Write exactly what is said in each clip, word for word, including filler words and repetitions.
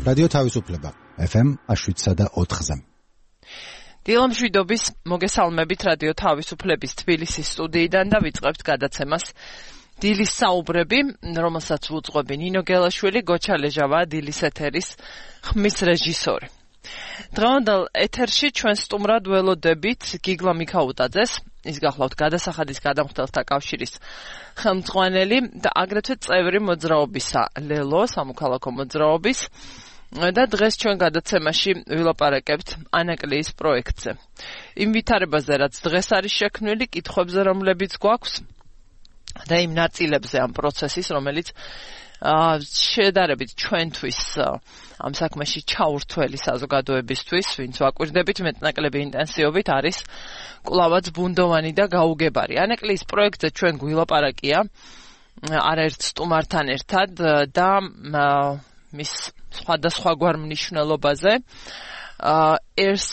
რადიო თავისუფლება ეფ ემ შვიდსა და ოთხზე. დილამშვიდობის მოგესალმებით რადიო თავისუფლების თბილისის სტუდიიდან და ვიწყებთ გადაცემას დილის საუბრები, რომელსაც უძღვები ნინო გელაშვილი, გოჩა ლეჟავა, დილის ეთერის ხმის რეჟისორი. დღევანდელ ეთერში ჩვენ სტუმრად ველოდებით გიგლა მიქაუტაძეს, ის გახლავთ გადასახადის გადამხდელთა კავშირის ხელმძღვანელი და აგრეთვე წევრი მოძრაობისა ლელო, სამოქალაქო მოძრაობის. და დღეს ჩვენ გადაცემაში ვილაპარაკებთ ანაკლიის პროექტზე. იმ ვითარებაზე, რაც დღეს არის შექმნილი, კითხვებზე, რომლებიც გვაქვს და იმ ნაწილებზე ამ პროცესის, რომელიც შედარებით ჩვენთვის ამ საქმეში ჩაურთველი საზოგადოებისთვის, ვინც ვაკვირდებით მეტნაკლები ინტენსივობით, არის კვლავაც ბუნდოვანი და გაუგებარი. ანაკლიის პროექტზე ჩვენ გვილაპარაკია არაერთ სტუმართან ერთად და მის სხვადასხვაგვარ მნიშვნელობაზე. ეს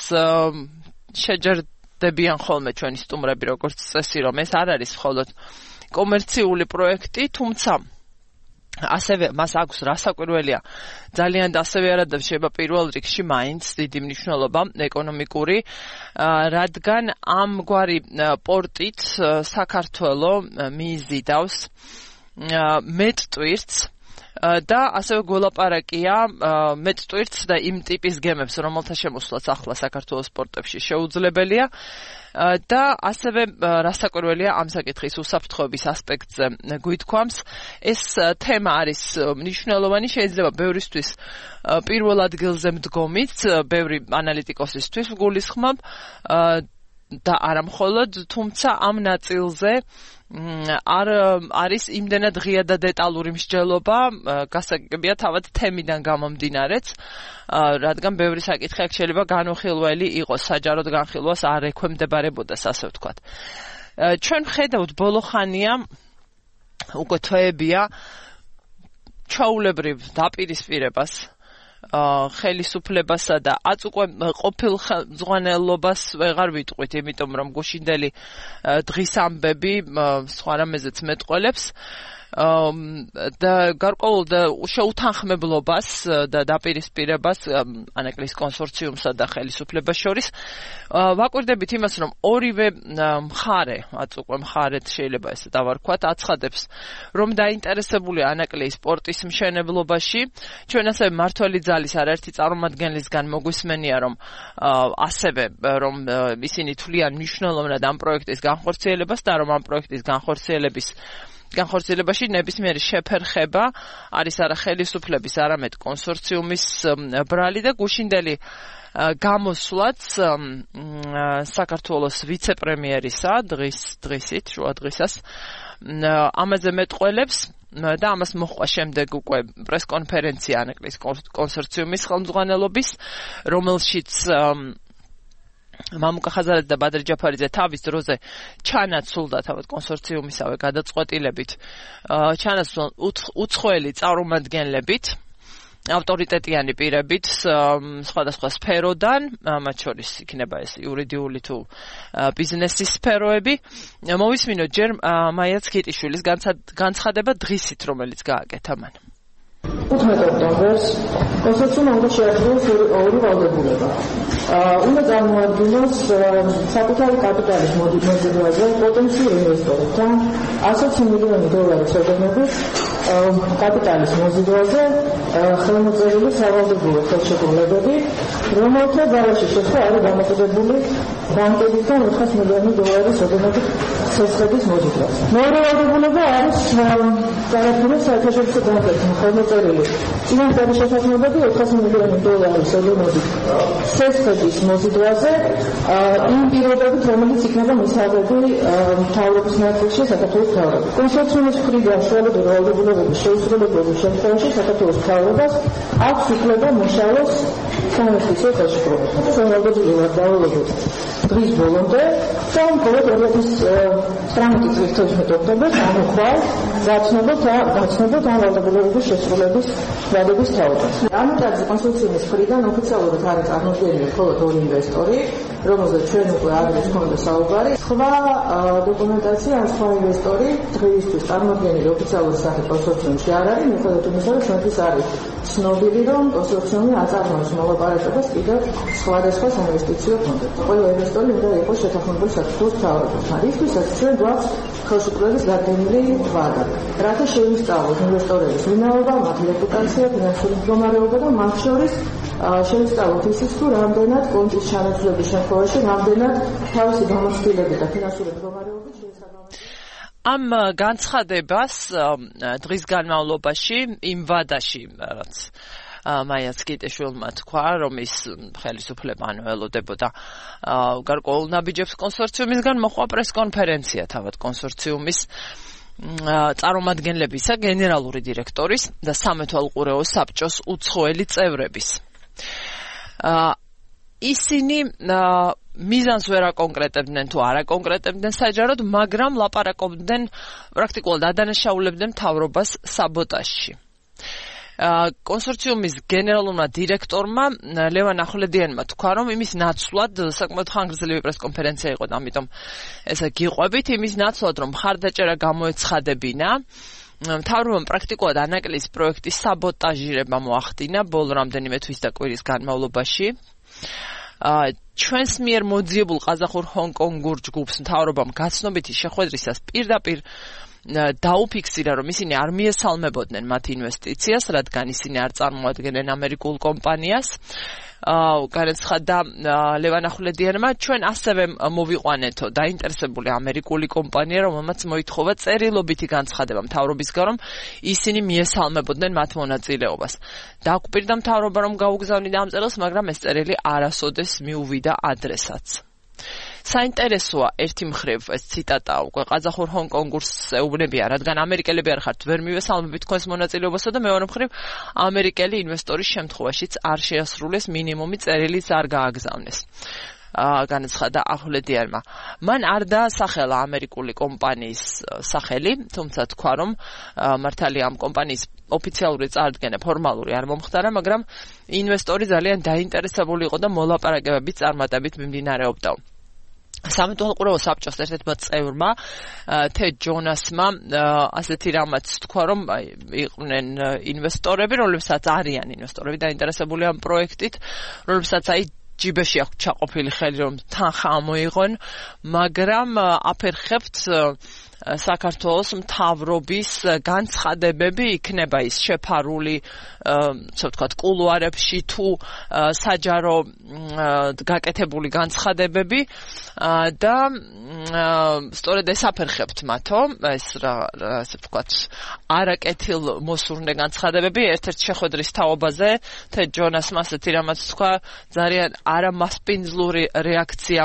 შეჯერდებიან ხოლმე ჩვენი სტუმრები, როგორც წესი, რომ ეს არ არის მხოლოდ კომერციული პროექტი, თუმცა ასევე მას აქვს რასაკვირველია ძალიან და ასევე არადევ შეება პირველ რიგში მაინც დიდი მნიშვნელობა ეკონომიკური, რადგან ამგვარი პორტით საქართველო მიიზიდავს მეტ ტვირთს და ასევე გველაპარაკია მეტ ტვირთს და იმ ტიპის გემებს, რომელთა შემოსვლაც ახლა საქართველოს პორტებში შეუძლებელია და ასევე რასაკვირველია ამ საკითხის უსაფრთხოების ასპექტზე გვითქვამს. ეს თემა არის მნიშვნელოვანი, შეიძლება ბევრისთვის პირველ ადგილზე მდგომით, ბევრი ანალიტიკოსისთვის გულისხმობ და არა მხოლოდ, თუმცა ამ ნაწილზე არ არის იმდენად ღია და დეტალური მსჯელობა, გასაგებია თავად თემიდან გამომდინარეც, რადგან ბევრი საკითხი აქ შეიძლება განუხილველი იყოს, საჯაროდ განხილვას არ ექვემდებარებოდეს, ასე ვთქვათ. ჩვენ ვხედავთ ბოლო ხანია, უკვე თვეებია, ჩვეულებრივ დაპირისპირებას ხელისუფლებასა და აწ უკვე ყოფილ ხელმძღვანელობას ვეღარ ვიტყვით, იმიტომ რომ გუშინდელი დღის ამბები სხვა რამეზეც მეტყველებს და გარკვეულ და შეუთანხმებლობას და დაპირისპირებას ანაკლიის კონსორციუმსა და ხელისუფლებას შორის ვაკვირდებით იმას, რომ ორივე მხარე, აწ უკვე მხარეთ შეიძლება ესე დავარქვათ, აცხადებს, რომ დაინტერესებულია ანაკლიის პორტის მშენებლობაში. ჩვენ ასევე მართველი ძალის არაერთი წარმომადგენლისგან მოგვისმენია, რომ ასევე რომ ისინი თვლიან მნიშვნელოვნად ამ პროექტის განხორციელებას და რომ ამ პროექტის განხორციელების განხორციელებაში ნებისმიერი შეფერხება არის არა ხელისუფლების, არამედ კონსორციუმის ბრალი და გუშინდელი გამოსვლაც საქართველოს ვიცე-პრემიერისა დღის დღისით, შუა დღისას ამაზე მეტყველებს და ამას მოჰყვა შემდეგ უკვე პრესკონფერენცია ანაკლიის კონსორციუმის ხელმძღვანელობის, რომელშიც მამუკა ხაზარაძე და ბადრი ჯაფარიძე თავის დროზე ჩანაცვლდა თავად კონსორციუმისავე გადაწყვეტილებით, ჩანაცვლდნენ უცხოელი წარმომადგენლებით, ავტორიტეტიანი პირებით სხვადასხვა სფეროდან, მათ შორის იქნება ეს იურიდიული თუ ბიზნესის სფეროები. მოვისმინოთ ჯერ მაია ცქიტიშვილის განცხადება დღისით, რომელიც გააკეთა მან. ութმეტ ოქტომბერს კონსორციუმმა უნდა შეადგინოს ორი ვალდებულება. უნდა წარმოადგინოს საკუთარი კაპიტალის მოზიდვაზე პოტენციურ ინვესტორებთან ასოცი მილიონი დოლარის ოდენობის კაპიტალის მოზიდვაზე ხელმოწერილი სავალდებულო ხელშეკრულებები, რომელთა ძალაში შესვლა არის დამოკიდებული ბანკებიდან ოთხას მილიონი დოლარის ოდენობის ცეცხლების მოზიდვაზე. მეორე ვალდებულება არის განადგუროს საერთაშორისო ბანკებთან ხელმოწერილი წინასწარი შესაძლებლობები ოთხას მილიონი დოლარის ოდენობის ცეცხლების მოზიდვაზე იმ პირობებით, რომელიც იქნება მისაღები მთავრობის ნაწილში საქართველოს მთავრობა. კონსორციუმის მხრიდან შუალედური ვალდებულებების შეუსრულებლობის შემთხვევაში საქართველოს მთავრობას აქვს უფლება მოშალოს საინვესტიციო ხელშეკრულებები. ჩვენ ვალდებულებას დავალებთ დღის ბოლომდე და მხოლოდ ორი ათას ცხრამეტი წლის თერთმეტ ოქტომბერს ამოხვალ გაცნობოთ გაცნობოთ ამ ვალდებულების შესრულების ვადების თაობას. ამ ეტაპზე კონსორციუმის მხრიდან ოფიციალურად არის წარმოდგენილი მხოლოდ ორი ინვესტორი, რომელზეც ჩვენ უკვე ადრეს გქონდა საუბარი. სხვა დოკუმენტაცია ან სხვა ინვესტორი დღეისთვის წარმოადგენილი ოფიციალური სახით კონსორციუმში არ არის, მიუხედავად იმისა, რომ ჩვენთვის არის ცნობილი, რომ კონსორციუმი აწარმოებს მოლაპარაკებას კიდევ სხვადასხვა საინვესტიციო ფონდებს. ყველა ინვესტორი უნდა იყოს შეთანხმებული საქართველოს მთავრობასთან. ისთვისაც ჩვენ გვაქვს ხელშეკრულების დადგენილი ვადა. რათა შევისწავლოთ ინვესტორების ვინაობა, მათი რეპუტაცია, ფინანსური მდგომარეობა და მათ შორის შევისწავლოთ ისიც, თუ რამდენად კონტის ჩანაცვლების შემთხვევაში რამდენად თავისი გამოცდილებით და ფინანსური მდგომარეობით შეესაბამება. ამ განცხადებას დღის განმავლობაში იმ ვადაში, რაც მაიაც კიტეშვილმა თქვა, რომ ის ხელისუფლებამ ველოდებოდა გარკვეულ ნაბიჯებს კონსორციუმისგან, მოხდა პრესკონფერენცია თავად კონსორციუმის წარმომადგენლებისა, გენერალური დირექტორის და სამეთვალყურეო საბჭოს უცხოელი წევრების. ისინი მიზანს ვერ აკონკრეტებდნენ თუ არ აკონკრეტებდნენ საჯაროდ, მაგრამ ლაპარაკობდნენ, პრაქტიკულად ადანაშაულებდნენ მთავრობას საბოტაჟში. კონსორციუმის გენერალურმა დირექტორმა ლევან ახვლედიანმა თქვა, რომ იმის ნაცვლად საკმაოდ ხანგრძლივი პრესკონფერენცია იყო, ამიტომ ესე გიყვებით, იმის ნაცვლად რომ მხარდაჭერა გამოეცხადებინა, მთავრობამ პრაქტიკულად ანაკლის პროექტის საბოტაჟირება მოახდინა ბოლო რამდენიმე თვის და კვირის განმავლობაში. ჩვენს მიერ მოძიებულ ყაზახურ ჰონკონგურ ჯგუფს მთავრობამ გაცნობითი შეხვედრისას პირდაპირ დაუფიქსირა, რომ ისინი არ მიესალმებოდნენ მათ ინვესტიციას, რადგან ისინი არ წარმოადგენენ ამერიკულ კომპანიას. განაცხადა ლევან ახვლედიანმა, ჩვენ ასევე მოვიყვანეთო დაინტერესებული ამერიკული კომპანია, რომელმაც მოითხოვა წერილობითი განცხადება მთავრობისგან, რომ ისინი მიესალმებოდნენ მათ მონაწილეობას. დაგვპირდა მთავრობა, რომ გაუგზავნიდა ამ წერილს, მაგრამ ეს წერილი არასოდეს მიუვიდა ადრესატს. საინტერესოა ერთი მხრივ ეს ციტატა უკვე ყაზახურ ჰონკონგურს ეუბნებია, რადგან ამერიკელები არ ხართ ვერ მივესალმებით თქვენს მონაწილეობასა და მეორე მხრივ ამერიკელი ინვესტორის შემთხვევაშიც არ შეასრულეს მინიმუმი წერილიც არ გააგზავნეს. განაცხადა ახვლედიანმა. მან არ დაასახელა ამერიკული კომპანიის სახელი, თუმცა თქვა, რომ მართალია ამ კომპანიის ოფიციალური წარდგენა ფორმალური არ მომხდარა, მაგრამ ინვესტორი ძალიან დაინტერესებული იყო და მოლაპარაკებებით წარმატებით მიმდინარეობდა. სამეთვალყურეო საბჭოს ერთ-ერთმა წევრმა თედ ჯონასმა ასეთი რამაც თქვა, რომ იყვნენ ინვესტორები, რომლებსაც არიან ინვესტორები დაინტერესებული ამ პროექტით, რომლებსაც აი ჯიბეში აქვს ჩაყოფილი ხელი, რომ თანხა ამოიღონ, მაგრამ აფერხებთ საქართველოს მთავრობის განცხადებები იქნება ის შეფარული, ასე ვთქვათ, კულუარებში თუ საჯარო გაკეთებული განცხადებები და სწორედ ეს აფერხებთ მათო, ეს რა ასე ვთქვათ, არაკეთილ მოსურნე განცხადებები. ერთ-ერთ შეხვედრის თაობაზე თედ ჯონასმა ასეთი რამაც თქვა, ძალიან არამასპინძლური რეაქცია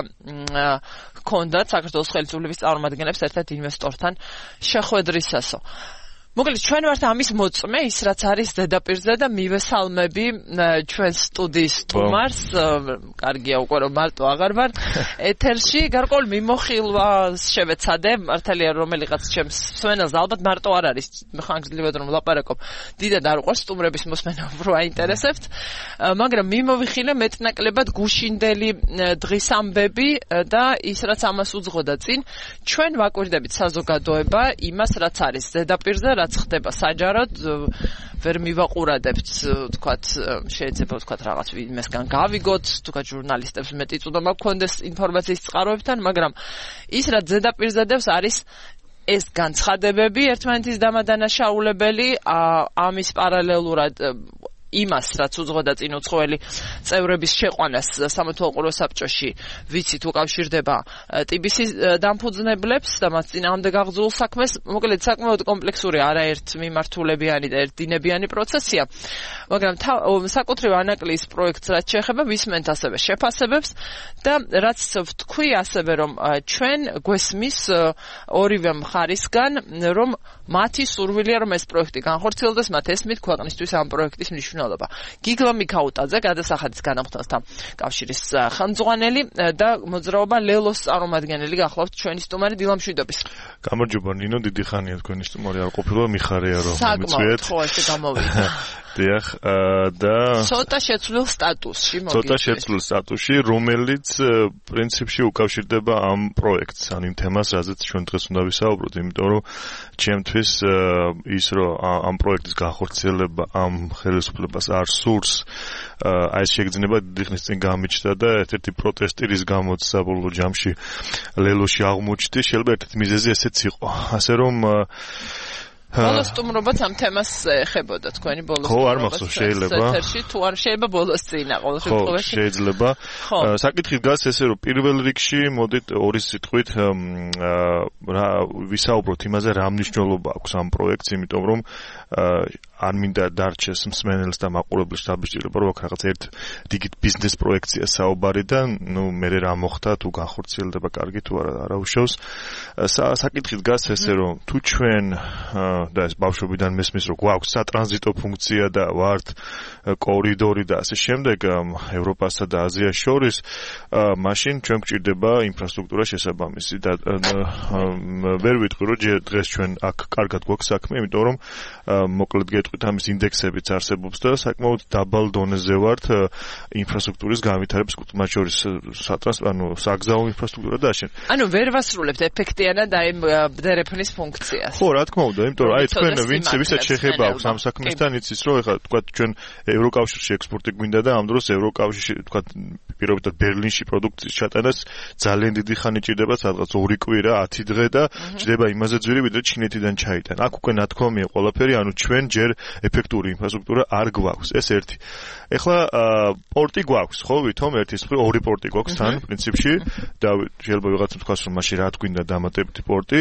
ჰქონდათ საქართველოს ხელისუფლების წარმომადგენლებს ერთ-ერთ ინვესტორთან შეხვედრისასო. მოკლედ ჩვენ ვართ ამის მოწმე, ის რაც არის ზედაპირზე და მივესალმები ჩვენ სტუდიის სტუმარს, კარგია უკვე რომ მარტო აღარ ვარ ეთერში, გარკვეულ მიმოხილვას შევეცადე, მართალია რომელიღაც ჩემს მსმენელს ალბათ მარტო არ არის, ხანგრძლივად რომ ვლაპარაკობ, დიდად არ უყვარს სტუმრების მოსმენა, უფრო აინტერესებთ, მაგრამ მიმოვიხილე მეტნაკლებად გუშინდელი დღის ამბები და ის რაც ამას უძღოდა წინ, ჩვენ ვაკვირდებით საზოგადოება იმას, რაც არის ზედაპირზე, რაც ხდება საჯაროდ, ვერ მივაყურადებთ, თქვათ, შეიძლება ვთქვათ რაღაც იმასგან გავიგოთ, თქვათ ჟურნალისტებს მეტი წვდომა გქონდეს ინფორმაციის წყაროებთან, მაგრამ ის რაც ზედაპირზე დევს არის ეს განცხადებები, ერთმანეთის დამადანაშაულებელი, ამის პარალელურად იმას, რაც უძღოდა წინ უცხოელი წევრების შეყვანას სამეთვალყურეო საბჭოში, ვიცით უკავშირდება ტიბისის დამფუძნებლებს და მათ წინააღმდეგ გაღწეულ საქმეს, მოკლედ საკმაოდ კომპლექსური არაერთ მიმართულებიანი და ერთდინებიანი პროცესია, მაგრამ საკუთრივ ანაკლის პროექტს რაც შეეხება, ვისმენთ ასევე შეფასებებს და რაც ვთქვი ასევე, რომ ჩვენ გვესმის ორივე მხარისგან, რომ მათი სურვილია, რომ ეს პროექტი განხორციელდეს, მათ ესმით ქვეყნისთვის ამ პროექტის მნიშვნელობა. გიგლა მიქაუტაძე, გადასახადის განამხნელთა კავშირის ხელმძღვანელი და მოძრაობა ლელოს წარმომადგენელი გახლავთ ჩვენი სტუმარი დილა მშვიდობის. გამარჯობა ნინო, დიდი ხანია თქვენი სტუმარი არ ყოფილა, მიხარია რომ მიწვიეთ. საკმაოდ ხო ესე გამოვიდა. დიახ, და ცოტა შეცვლილ სტატუსში მოგიწევს. ცოტა შეცვლილ სტატუსში, რომელიც პრინციპში უკავშირდება ამ პროექტს, ან იმ თემას, რაზეც ჩვენ დღეს უნდა ვისაუბროთ, იმიტომ რომ ჩემთვის ის რომ ამ პროექტის განხორციელება ამ ხელისუფლებას არ სურს, აი ეს შეგრძნება დიდი ხნის წინ გამიჩნდა და ერთ-ერთი პროტესტი, რის გამოც საბოლოო ჯამში ლელოში აღმოჩნდა, შეიძლება ერთ-ერთი მიზეზი ესეც იყო. ასე რომ ბოლოს სტუმრობაც ამ თემას ეხებოდა თქვენი ბოლოს ხო არ მახსოვს შეიძლება ეთერში თუ არ შეიძლება ბოლოს წინა ყოველ შემთხვევაში ხო შეიძლება საკითხი დგას ესე რომ პირველ რიგში მოდით ორი სიტყვით რა ვისაუბროთ იმაზე რა მნიშვნელობა აქვს ამ პროექტს იმიტომ რომ არ მინდა დარჩეს მსმენელს და მაყურებელს დაბეჭდილება რომ აქ რაღაც ერთ დიდ ბიზნეს პროექტია საუბარი და ნუ მე რა მოხდა თუ განხორციელდება კარგი თუ არა არა უშავს საკითხი დგას ესე რომ თუ ჩვენ და ეს ბავშვობიდან მესმის რომ გვაქვს სატრანზიტო ფუნქცია და ვართ კორიდორი და ასე შემდეგ ევროპასა და აზიას შორის მაშინ ჩვენ გვჭირდება ინფრასტრუქტურა შესაბამისი და ვერ ვიტყვი რომ დღეს ჩვენ აქ კარგად გვაქვს საქმე იმიტომ რომ მოკლედ გეტყვით ამის ინდექსებიც არსებობს და საკმაოდ დაბალ დონეზე ვართ ინფრასტრუქტურის განვითარების მათ შორის სატრანსპორტო ანუ საგზაო ინფრასტრუქტურა და ასე ანუ ვერ ვასრულებთ ეფექტიანად აი ბდერეფნის ფუნქციას ხო რა თქმა უნდა იმიტომ რომ აი თქვენ ვინც ვისაც შეხება აქვს ამ საქმესთან იცის რომ ეხლა თქვა ჩვენ ევროკავშირში ექსპორტი გვინდა და ამ დროს ევროკავშირში თქვა პირობითად ბერლინში პროდუქციის ჩატანას ძალიან დიდი ხანი ჭირდება სადღაც ორი კვირა ათი დღე და ჭირდება იმაზე ძვირი ვიდრე ჩინეთიდან ჩაიტან აქ უკვე ნათქვამია ყველაფერი ანუ ჩვენ ჯერ ეფექტური ინფრასტრუქტურა არ გვაქვს ეს ერთი ეხლა პორტი გვაქვს ხო ვითომ ერთი მხრივ ორი პორტი გვაქვს თან პრინციპში და შეიძლება ვიღაცა თქვას რომ მაშინ რა გვინდა დამატებითი პორტი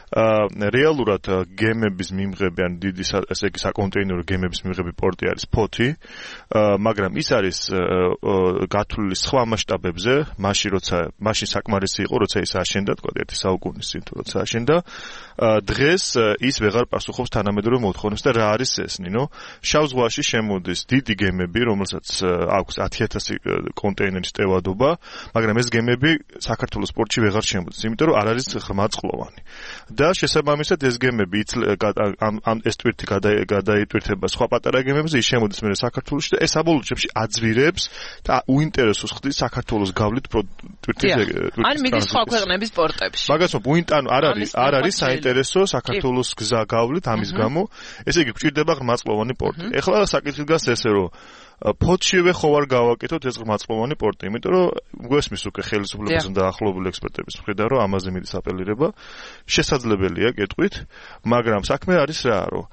რეალურად გემების მიმღები ან დიდი ესე იგი საკონტეინერო გემების მიმღები პორტი არის ფოთი მაგრამ ის არის გათვლილი სხვა მასშტაბებზე მაშინ როცა მაშინ საკმარისი იყო როცა ის აშენდა თქვა ერთი საუკუნის წინ თუ როცა აშენდა დღეს ის ვეღარ პასუხობს თანამედროვე მოთხოვნებს და რა არის ეს ნინო შავ ზღვაში შემოდის დიდი გემები რომელსაც აქვს ათი ათასი კონტეინერის ტევადობა მაგრამ ეს გემები საქართველოს პორტში ვეღარ შემოდის იმიტომ რომ არ არის ღრმაწყლოვანი და შესაბამისად ეს გემები ამ ამ ეს ტვირთი გადაიტვირთება სხვა პატარა გემებზე ის შემოდის მე საქართველოში და ეს საბოლოო ჯამში აძვირებს და უინტერესოს ხდის საქართველოს გავლით ტვირთის ან მიდის სხვა ქვეყნების პორტებში მაგას უინტანო არ არის არ არის საინტერესო საქართველოს გზა გავლით ამის გამო ესე იგი გვჭირდება ღრმაწყლოვანი პორტი ეხლა საკითხი დგას ესე რომ ფოთშივე ხო არ გავაკეთოთ ეს ღრმაწყლოვანი პორტი იმიტომ რომ გვესმის უკვე ხელისუფლების და ახლობელი ექსპერტების მხრიდან რომ ამაზე მიდის აპელირება შესაძლებელია გეტყვით მაგრამ საქმე არის რა რომ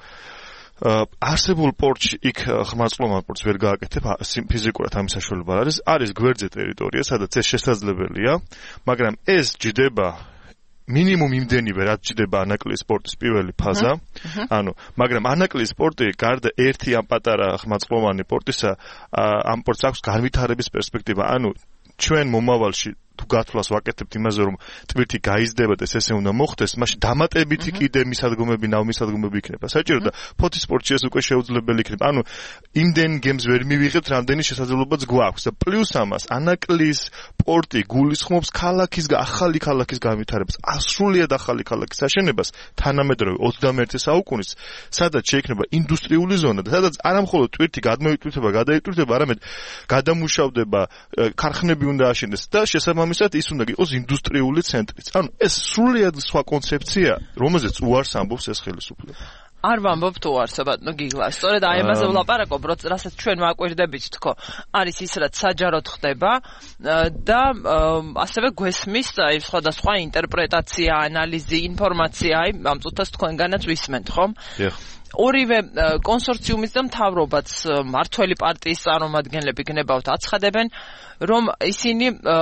არსებულ პორტში იქ ღრმაწყლოვან პორტს ვერ გააკეთებ ფიზიკურად ამის საშუალება არის არის გვერდზე ტერიტორია სადაც ეს შესაძლებელია მაგრამ ეს ჯდება მინიმუმ იმდენივე რაც ჭირდება ანაკლიის სპორტის პირველი ფაზა. ანუ მაგრამ ანაკლიის სპორტი გარდა ერთი ამ პატარა ხმაწყლოვანი პორტისა ამ პორტს აქვს განვითარების პერსპექტივა. ანუ ჩვენ მომავალში თუ გათვლას ვაკეთებთ იმაზე რომ ტვირთი გაიზრდება და ესე უნდა მოხდეს, მაშინ დამატებითი კიდე მისადგომები, ნავმისადგომები იქნება. საჭირო და ფოთის სპორტში ეს უკვე შეუძლებელი იქნება. ანუ იმდენ გემს ვერ მივიღებთ, რამდენი შესაძლებლობაც გვაქვს. და პლუს ამას ანაკლიის სპორტი გულისხმობს ქალაქის ახალი ქალაქის განვითარებას, ასრულიად ახალი ქალაქის აშენებას თანამედროვე ოცდამეერთე საუკუნის, სადაც შეიქმნება ინდუსტრიული ზონა და სადაც არა მხოლოდ ტვირთი გადმოიტვირთება, გადაიტვირთება, არამედ გადამუშავდება, ქარხნები უნდა აშენდეს და შესაბამისად ის უნდა იყოს ინდუსტრიული ცენტრიც. ანუ ეს სრულიად სხვა კონცეფცია, რომელზეც უარს ამბობს ეს ხელისუფლება. არ ვამბობ თუ არსებად, ნუ გიგლა. სწორედ აი ამაზე ვლაპარაკობ, რასაც ჩვენ ვაკვირდებით თქო. არის ის რაც საჯაროდ ხდება და ასევე გვესმის აი სხვადასხვა ინტერპრეტაცია, ანალიზი, ინფორმაცია, აი ამ წუთას თქვენგანაც ვისმენთ, ხომ? დიახ. ორივე კონსორციუმის და მთავრობაც მართველი პარტიის წარმომადგენლები გნებავთ აცხადებენ, რომ ისინი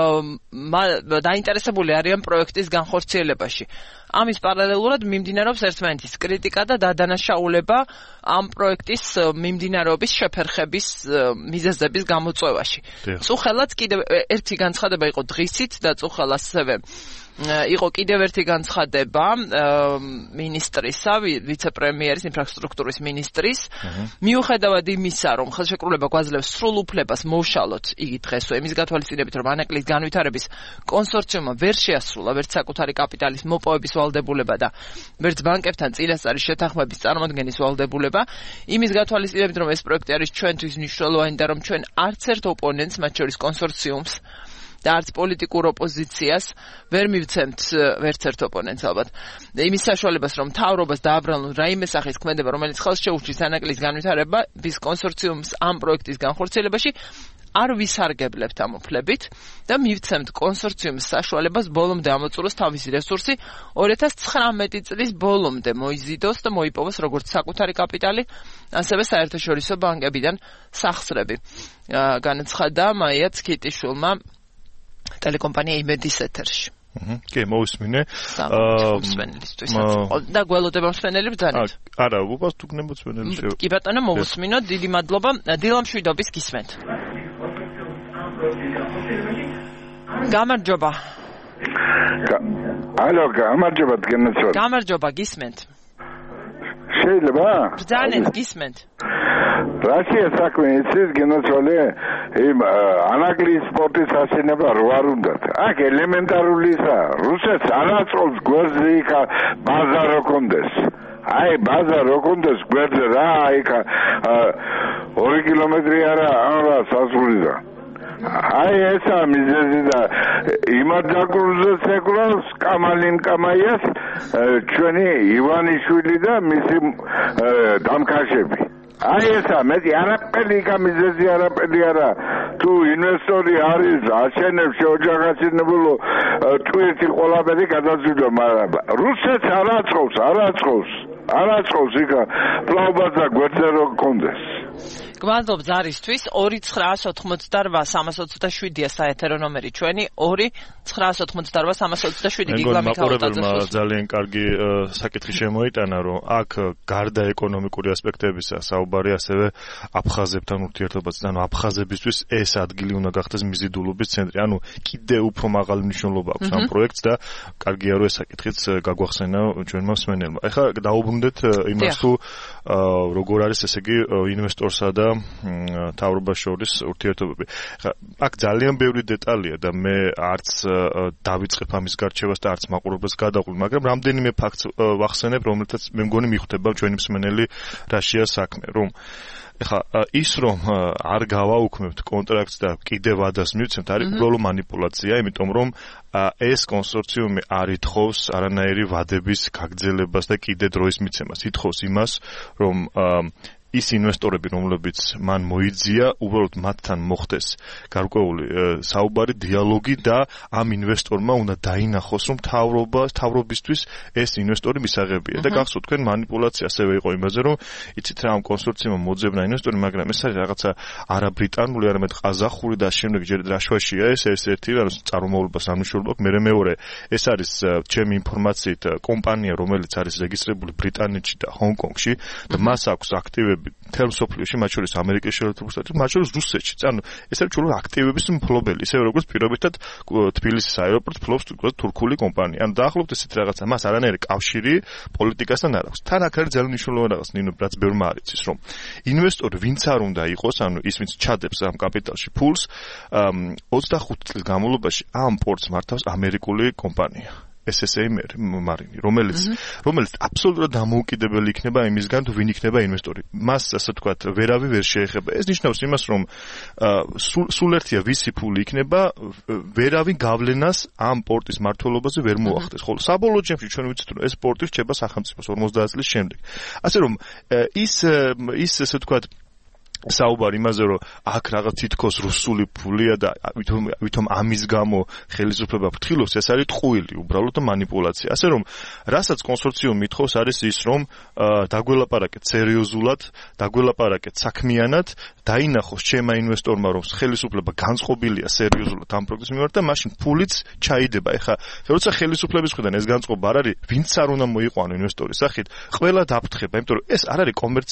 დაინტერესებული არიან პროექტის განხორციელებაში. ამის პარალელურად მიმდინარეობს ერთმანეთის კრიტიკა და დადანაშაულება ამ პროექტის მიმდინარეობის შეფერხების მიზეზების გამოწვევაში. წუხელაც კიდევ ერთი განცხადება იყო დღისით და წუხელ ასევე იყო კიდევ ერთი განცხადება მინისტრისა, ვიცე-პრემიერის, ინფრასტრუქტურის მინისტრის, მიუხედავად იმისა, რომ ხელშეკრულება გვაძლევს სრულ უფლებას მოვშალოთ იგი დღესვე, იმის გათვალისწინებით, რომ ანაკლის განვითარების კონსორციუმმა ვერ შეასრულა ვერც საკუთარი კაპიტალის მოპოვების ვალდებულება და ვერც ბანკებთან წინასწარი შეთანხმების წარმოადგენის ვალდებულება, იმის გათვალისწინებით, რომ ეს პროექტი არის ჩვენთვის მნიშვნელოვანი და რომ ჩვენ არც ერთ ოპონენტს, მათ შორის კონსორციუმს და არც პოლიტიკურ ოპოზიციას ვერ მივცემთ ვერც ერთ ოპონენტს ალბათ. იმის საშუალებას, რომ მთავრობას დააბრალონ რაიმე სახის ქმედება, რომელიც ხელს შეუჩის ანაკლის განვითარების კონსორციუმს ამ პროექტის განხორციელებაში, არ ვისარგებლებთ ამ უფლებით და მივცემთ კონსორციუმის საშუალებას ბოლომდე ამოწუროს თავისი რესურსი ორი ათას ცხრამეტი წლის ბოლომდე მოიზიდოს და მოიპოვოს როგორც საკუთარი კაპიტალი, ასევე საერთაშორისო ბანკებიდან სახსრები. განაცხადა მაია ცქიტიშვილმა ტელეკომპანია იმედის ეთერში. კი, მოვისმინე. მსმენელისთვის და გველოდება მსმენელი ბრძანეთ. არა, უბრალოდ თუ გნებო მსმენელი შევა. კი ბატონო, მოვისმინოთ, დიდი მადლობა. დილამშვიდობის გისმენთ. გამარჯობა. ალო, გამარჯობა დგენაცვალ. გამარჯობა, გისმენთ. შეიძლება? ბრძანეთ, გისმენთ. რაშია საქმე იცის გენაცვალე? იმ ანაკლის სპორტის აშენება რო არ უნდათ. აქ ელემენტარულისა, რუსეთს არაწყობს გვერდზე იქ ბაზა რო კონდეს. აი ბაზა რო კონდეს გვერდზე რა, იქ ორი კილომეტრი არა, არა საზღვრიდა. აი ესა მიზეზი და იმად დაკრუზეს ეკრავს კამალინ კამაიას ჩვენი ივანიშვილი და მისი დამკაშები. აი ესა მეტი არაფერი გამიზეზი არაფერი არა. თუ ინვესტორი არის აშენებს შეოჯახაცინებულო ტვირთი ყველაფერი გადაძვიდო, მაგრამ რუსეთს არაწყობს, არაწყობს, არაწყობს იქ პლავბაც და გვერდზე რო კონდეს. გმადლობ ზარისთვის. ორი ცხრაას ოცდაოთხმოცდაორვა სამას ოცდაშვიდია საეთერო ნომერი ჩვენი. ორი ცხრაას ოცდაოთხმოცდაორვა სამას ოცდაშვიდი გიგლა მიკაუტაძე. ძალიან კარგი საკითხი შემოიტანა, რომ აქ გარდა ეკონომიკური ასპექტებისა საუბარი ასევე აფხაზებთან ურთიერთობაზე. ანუ აფხაზებისთვის ეს ადგილი უნდა გახდეს მიზიდულობის ცენტრი. ანუ კიდე უფრო მაღალი მნიშვნელობა აქვს ამ პროექტს და კარგია რომ ეს საკითხიც გაგვახსენა ჩვენმა მსმენელმა. ეხლა დაუბრუნდეთ იმას თუ როგორ არის ესე იგი ინვესტორსა და მთავრობას შორის ურთიერთობები. აქ ძალიან ბევრი დეტალია და მე არც დავიწყებ ამის გარჩევას და არც მაყურებელს გადაყვი, მაგრამ რამდენიმე ფაქტს ვახსენებ, რომელთაც მე მგონი მიხვდება ჩვენი მსმენელი რაშია საქმე, რომ ეხლა ის რომ არ გავაუქმებთ კონტრაქტს და კიდე ვადას მივცემთ, არის უბრალო манипуляция, იმიტომ რომ ეს კონსორციუმი არ ითხოვს არანაირი ვადების გაგრძელებას და კიდე დროის მიცემას. ითხოვს იმას, რომ ის ინვესტორები, რომლებიც მან მოიძია, უბრალოდ მათთან მოხდეს გარკვეული საუბარი, დიალოგი და ამ ინვესტორმა უნდა დაინახოს, რომ მთავრობა, მთავრობისთვის ეს ინვესტორი მისაღებია. და გახსოვთ თქვენ манипуляция ასევე იყო იმაზე, რომ იცით რა ამ კონსორციუმმა მოძებნა ინვესტორი, მაგრამ ეს არის რაღაცა არაბრიტანული, არამედ ყაზახური და შემდეგ ჯერ რაშვაშია ეს ერთ-ერთი, ანუ წარმომავლობას ამნიშნულობა, მე მეორე, ეს არის ჩემი ინფორმაციით კომპანია, რომელიც არის რეგისტრირებული ბრიტანეთში და ჰონკონგში და მას აქვს აქტივები თელ მსოფლიოში, მათ შორის ამერიკის შეერთებულ შტატებში, მათ შორის რუსეთში. ანუ ეს არის ჩვენი აქტივების მფლობელი, ისე როგორც პირობითად თბილისის აეროპორტს ფლობს თურქული კომპანია. ანუ დაახლოებით ესეთ რაღაცა, მას არანაირი კავშირი პოლიტიკასთან არ აქვს. თან აქ არის ძალიან მნიშვნელოვანი რაღაც, ნინო, რაც ბევრმა არ იცის, რომ ინვესტორი ვინც არ უნდა იყოს, ანუ ის ვინც ჩადებს ამ კაპიტალში ფულს, ოცდახუთი წლის განმავლობაში ამ პორტს მართავს ამერიკული კომპანია. ეს ეს ეი მარინი, რომელიც რომელიც აბსოლუტურად დამოუკიდებელი იქნება იმისგან, თუ ვინ იქნება ინვესტორი. მას ასე ვთქვათ, ვერავი ვერ შეეხება. ეს ნიშნავს იმას, რომ სულ ერთია ვისი ფული იქნება, ვერავი გავლენას ამ პორტის მმართველობაზე ვერ მოახდენს. ხოლო საბოლოო ჯამში ჩვენ ვიცით, რომ ეს პორტი რჩება სახელმწიფოს ორმოცდაათ წლის შემდეგ. ასე რომ ის ის ასე ვთქვათ საუბარი იმაზე, რომ აქ რაღაც თითქოს რუსული ფულია და ვითომ ვითომ ამის გამო ხელისუფლება ფრთხილობს, ეს არის ტყუილი, უბრალოდ манипуляция. ასე რომ, რასაც კონსორციუმი ითხოვს, არის ის, რომ დაგველაპარაკეთ სერიოზულად, დაგველაპარაკეთ საქმიანად, დაინახოს ჩემმა ინვესტორმა, რომ ხელისუფლება განწყობილია სერიოზულად ამ პროექტის მიმართ და მაშინ ფულიც ჩაიდება. ეხლა, როცა ხელისუფლების მხრიდან ეს განწყობა არ არის, ვინც არ უნდა მოიყვანო ინვესტორის სახით, ყველა დაფრთხება, იმიტომ რომ ეს არ არის კომერციული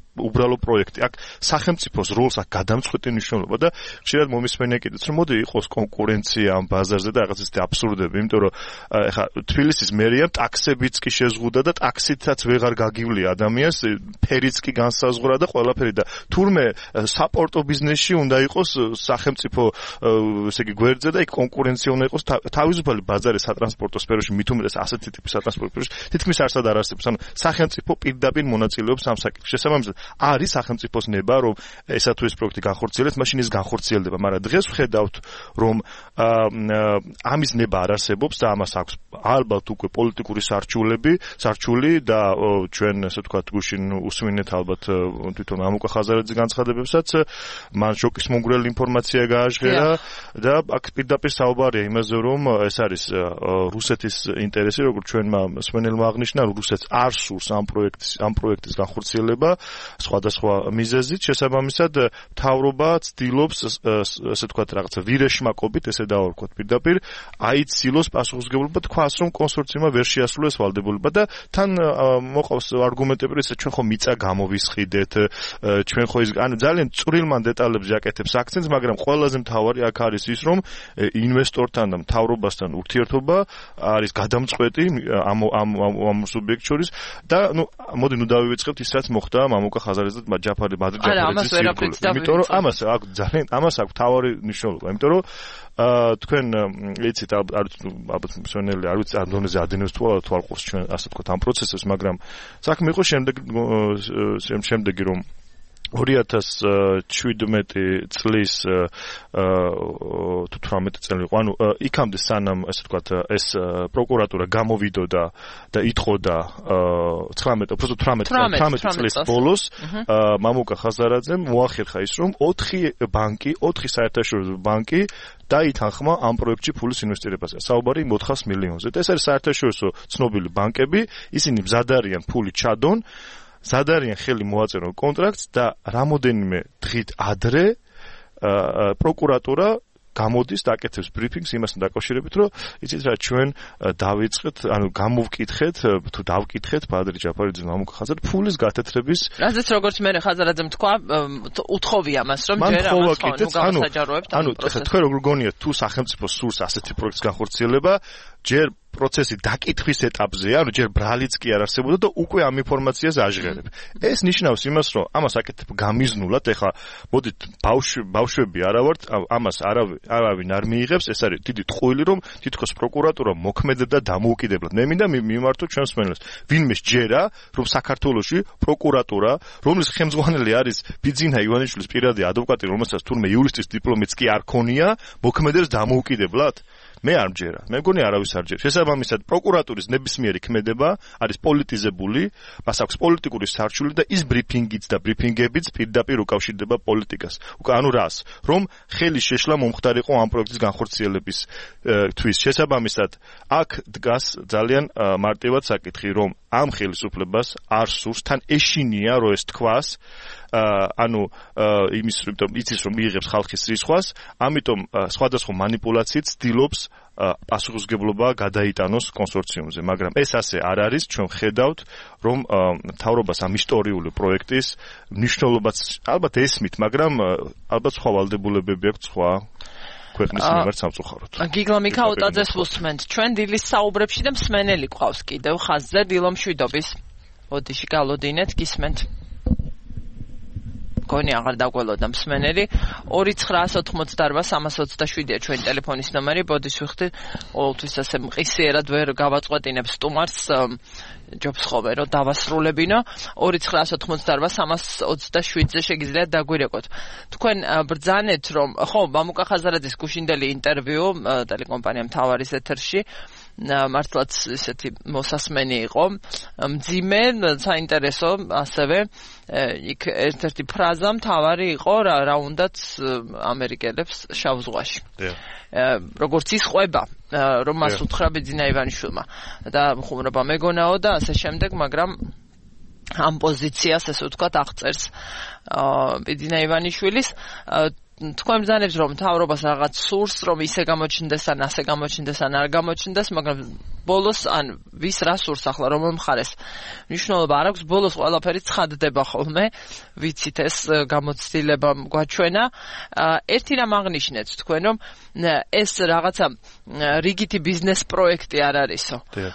უბრალო პროექტი. აქ სახელმწიფოს როლს აქ გადამწყვეტი მნიშვნელობა და ხშირად მომისმენია კიდეც რომ მოდი იყოს კონკურენცია ამ ბაზარზე და რაღაც ისეთი აბსურდები, იმიტომ რომ ეხა თბილისის მერიამ ტაქსებიც კი შეზღუდა და ტაქსითაც ვეღარ გაგივლია ადამიანს, ფერიც კი განსაზღვრა და ყველაფერი და თურმე საპორტო ბიზნესში უნდა იყოს სახელმწიფო ესე იგი გვერდზე და იქ კონკურენცია უნდა იყოს თავისუფალი ბაზარი სატრანსპორტო სფეროში, მით უმეტეს ასეთი ტიპის სატრანსპორტო სფეროში თითქმის არსად არ არსებობს. ანუ სახელმწიფო პირდაპირ მონაწილეობს ამ საკითხში. შესაბამისად არის სახელმწიფოს ნება რომ ესა თუ ეს პროექტი განხორციელდეს, მაშინ ის განხორციელდება, მაგრამ დღეს ვხედავთ რომ ამის ნება არ არსებობს და ამას აქვს ალბათ უკვე პოლიტიკური სარჩულები, სარჩული და ჩვენ ასე ვთქვათ გუშინ უსვინეთ ალბათ თვითონ ამუკა ხაზარაძის განცხადებებსაც, მან შოკის მომგვრელი ინფორმაცია გააჟღერა და აქ პირდაპირ საუბარია იმაზე რომ ეს არის რუსეთის ინტერესი, როგორც ჩვენმა მსმენელმა აღნიშნა, რუსეთს არ სურს ამ პროექტის ამ პროექტის განხორციელება სხვადასხვა მიზეზით, შესაბამისად მთავრობა ცდილობს ასე ვთქვათ რაღაცა ვირეშმაკობით ესე დავარქვათ პირდაპირ აიცილოს პასუხისმგებლობა, თქვას რომ კონსორციუმმა ვერ შეასრულეს ვალდებულება და თან მოყავს არგუმენტები, რომ ჩვენ ხო მიწა გამოვისყიდეთ, ჩვენ ხო ის ანუ ძალიან წვრილმან დეტალებზე აკეთებს აქცენტს, მაგრამ ყველაზე მთავარი აქ არის ის რომ ინვესტორთან და მთავრობასთან ურთიერთობა არის გადამწყვეტი ამ ამ ამ სუბიექტ შორის და ნუ მოდი ნუ დავივიწყებთ ის რაც მოხდა მამუკა ხაზარაძე და ჯაფარი ბადრი ჯაფარიძის სირკულში. იმიტომ რომ ამას აქვს ძალიან ამას აქვს თავარი მნიშვნელობა, იმიტომ რომ თქვენ იცით ალბათ მსვენელი არ ვიცი ამ დონეზე ადენებს თუ არა თვალყურს ჩვენ ასე ვთქვათ ამ პროცესებს, მაგრამ საქმე იყო შემდეგ შემდეგი რომ ორი ათას შვიდმეტი წლის თუ თვრამეტი წელი იყო, ანუ იქამდე სანამ ასე ვთქვათ ეს პროკურატურა გამოვიდოდა და იტყოდა ცხრამეტი უფრო თვრამეტი წლის ბოლოს მამუკა ხაზარაძემ მოახერხა ის რომ ოთხი ბანკი, ოთხი საერთაშორისო ბანკი დაითანხმა ამ პროექტში ფულის ინვესტირებაზე. საუბარი ოთხას მილიონზე. და ეს არის საერთაშორისო ცნობილი ბანკები, ისინი მზად არიან ფული ჩადონ, ზადარიან ხელი მოაწერონ კონტრაქტს და რამოდენიმე დღით ადრე პროკურატურა გამოდის და აკეთებს ბრიფინგს იმასთან დაკავშირებით, რომ იცით რა ჩვენ დავიწყეთ, ანუ გამოვკითხეთ, თუ დავკითხეთ ბადრი ჯაფარიძის მამუკა ხაზარაძე ფულის გათეთრების. რაზეც როგორც მე ხაზარაძემ თქვა, უთხოვია მას, რომ ჯერ ამას ხო გამოსაჯაროებთ. ანუ თქვენ როგორ გონიათ თუ სახელმწიფო სურს ასეთი პროექტის განხორციელება, ჯერ პროცესი დაკითხვის ეტაპზე, ანუ ჯერ ბრალიც კი არ არსებობდა და უკვე ამ ინფორმაციას აჟღერებ. ეს ნიშნავს იმას, რომ ამას აკეთებ გამიზნულად, ეხლა მოდით ბავშვები არა ვართ, ამას არავინ არ მიიღებს, ეს არის დიდი ტყუილი, რომ თითქოს პროკურატურა მოქმედად და დამოუკიდებლად. მე მინდა მიმართო ჩვენს მსმენელს. ვინმე შეჯერა, რომ საქართველოში პროკურატურა, რომლის ხელმძღვანელი არის ბიძინა ივანიშვილის პირადი ადვოკატი, რომელსაც თურმე იურისტის დიპლომიც კი არ ქონია, მოქმედებს დამოუკიდებლად? მე არ მჯერა. მე მგონი არავის არ ჯერა. შესაბამისად, პროკურატურის ნებისმიერი ქმედება არის პოლიტიზებული, მას აქვს პოლიტიკური სარჩული და ის ბრიფინგიც და ბრიფინგებიც პირდაპირ უკავშირდება პოლიტიკას. ანუ რას? რომ ხელი შეშლა მომხდარიყო ამ პროექტის განხორციელების თვის. შესაბამისად, აქ დგას ძალიან მარტივად საკითხი, რომ ამ ხელისუფლებას არ სურს თან ეშინია რომ ეს თქვას ანუ იმის რომ იცის რომ მიიღებს ხალხის რისხვას, ამიტომ სხვადასხვა манипуляციით ცდილობს პასუხისმგებლობა გადაიტანოს კონსორციუმზე, მაგრამ ეს ასე არ არის. ჩვენ ხედავთ რომ მთავრობას ამ ისტორიული პროექტის მნიშვნელობაც ალბათ ესმით, მაგრამ ალბათ სხვა ვალდებულებები აქვს სხვა ქვეყნის მიმართ სამწუხაროდ. გიგლა მიქაუტაძეს უსმენთ ჩვენ დილის საუბრებში და მსმენელი ყავს კიდევ ხაზზე დილო მშვიდობის. ოდიში გალოდინეთ, გისმენთ. გონი აღარ დაგველოდა მსმენელი. ორი ცხრაას ოთხმოცდაარბა სამას ოცდაშვიდია ჩვენი ტელეფონის ნომერი. ბოდის ვიხდი ყოველთვის ასე მყისიერად ვერ გავაწყვეტინებ სტუმარს ჯობს ხოლმე რომ დავასრულებინო. ორი ცხრაას ოთხმოცდაარბა სამას ოცდაშვიდზე შეგიძლიათ დაგვირეკოთ. თქვენ ბრძანეთ რომ ხო მამუკა ხაზარაძის გუშინდელი ინტერვიუ ტელეკომპანია მთავარის ეთერში მართლაც ესეთი მოსასმენი იყო, მძიმე, საინტერესო, ასევე იქ ერთ-ერთი ფრაზა მთავარი იყო რა რა უნდათ ამერიკელებს შავ ზღვაში. როგორც ისყვება, რომ მას უთხრა ბიძინა ივანიშვილმა და ხუმრობა მეგონაო და ასე შემდეგ, მაგრამ ამ პოზიციას ესე ვთქვათ აღწერს ბიძინა ივანიშვილის თქვენ ბრძანებს რომ მთავრობას რაღაც სურს რომ ისე გამოჩნდეს ან ასე გამოჩნდეს ან არ გამოჩნდეს, მაგრამ ბოლოს ან ვის რა სურს ახლა რომელ მხარეს მნიშვნელობა არ აქვს, ბოლოს ყველაფერი ცხადდება ხოლმე, ვიცით ეს გამოცდილება გვაჩვენა. ერთი რამ აღნიშნეთ თქვენ რომ ეს რაღაცა რიგითი ბიზნეს პროექტი არ არისო.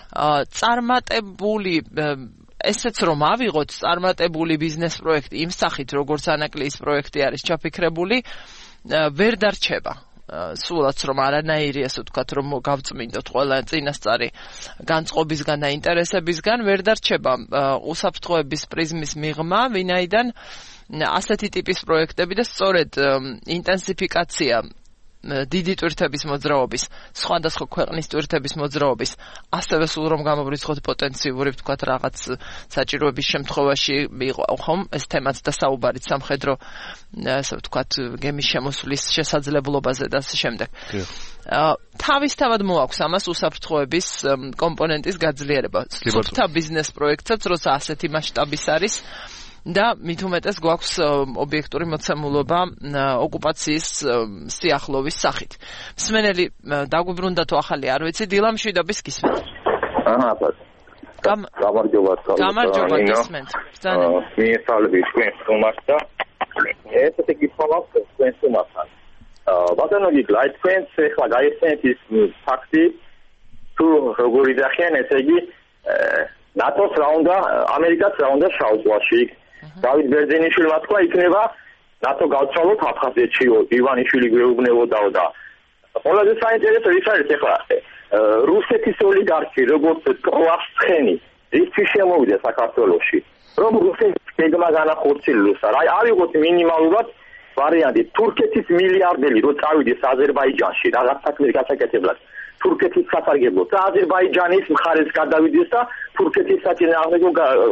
წარმატებული ესეც რომ ავიღოთ წარმატებული ბიზნეს პროექტი იმ სახით როგორც ანაკლიის პროექტი არის ჩაფიქრებული, ვერ დარჩება. სულაც რომ არანაირი ასე ვთქვათ რომ გავწმინდოთ ყველა წინასწარი განწყობისგან და ინტერესებისგან, ვერ დარჩება უსაფრთხოების პრიზმის მიღმა, ვინაიდან ასეთი ტიპის პროექტები და სწორედ ინტენსიფიკაცია დიდი ტვირთების მოძრაობის, სხვადასხვა ქვეყნის ტვირთების მოძრაობის, ასევე სულ რომ გამოვრიცხოთ პოტენციური ვთქვათ რაღაც საჭიროების შემთხვევაში იყო ხომ ეს თემაც და საუბარიც სამხედრო ასე ვთქვათ გემის შემოსვლის შესაძლებლობაზე და ასე შემდეგ. თავისთავად მოაქვს ამას უსაფრთხოების კომპონენტის გაძლიერება. სუფთა ბიზნეს პროექტსაც, როცა ასეთი მასშტაბის არის და მით უმეტეს გვაქვს ობიექტური მოცემულობა ოკუპაციის სიახლოვის სახით. მსმენელი დაგვიბრუნდა თუ ახალი არ ვიცი, დილამ შვიდობის გისმენთ. აჰა, გამარჯობა. გამარჯობა გისმენთ. მიესალმები თქვენ სტუმარს და ესეთი კითხვა თქვენ სტუმართან. ბატონო გიგლაი, თქვენ ახლა გაიხსენეთ ის ფაქტი, თუ როგორი დახიან, ესე იგი ნატოს რა უნდა, ამერიკაც რა უნდა შავ ზღვაში. დავით ბერძენიშვილმა თქვა იქნება ნატო გავცვალოთ აფხაზეთში, ივანიშვილი გვეუბნებოდაო და ყველაზე საინტერესო ის არის ახლა რუსეთის ოლიგარქი როგორც ტროას ცხენი ისთვის შემოვიდა საქართველოში, რომ რუსეთის გეგმა განახორციელოს. აი ავიღოთ მინიმალურად ვარიანტი თურქეთის მილიარდელი რო წავიდეს აზერბაიჯანში რაღაც საქმე გასაკეთებლად, თურქეთის სასარგებლოდ და აზერბაიჯანის მხარეს გადავიდეს და თურქეთის საწინააღმდეგო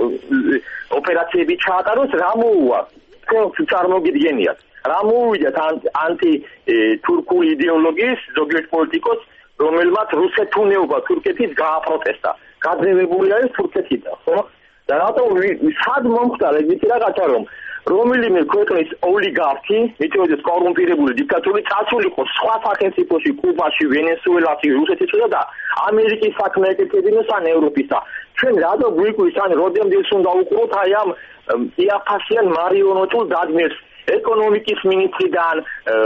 ოპერაციები ჩაატაროს, რა მოუვა? თქვენ წარმოგიდგენიათ, რა მოუვიდათ ანტი თურქული იდეოლოგიის ზოგიერთ პოლიტიკოს, რომელმაც რუსეთუნეობა თურქეთის გააპროტესტა. გადრევებული არის თურქეთიდან, ხო? და რატომ სად მომხდა ეგეთი რაღაცა, რომ რომელიმე ქვეყნის ოლიგარქი, მითუმეტეს კორუმპირებული დიქტატორი წასულიყო სხვა სახელმწიფოში, კუბაში, ვენესუელაში, რუსეთში და ამერიკის საქმე ეკეთებინოს ან ევროპისა. ჩვენ რატო გვიკვირს ან როდემდე უნდა უყუროთ აი ამ იაფასიან მარიონეტულ დადმერს ეკონომიკის მინისტრიდან,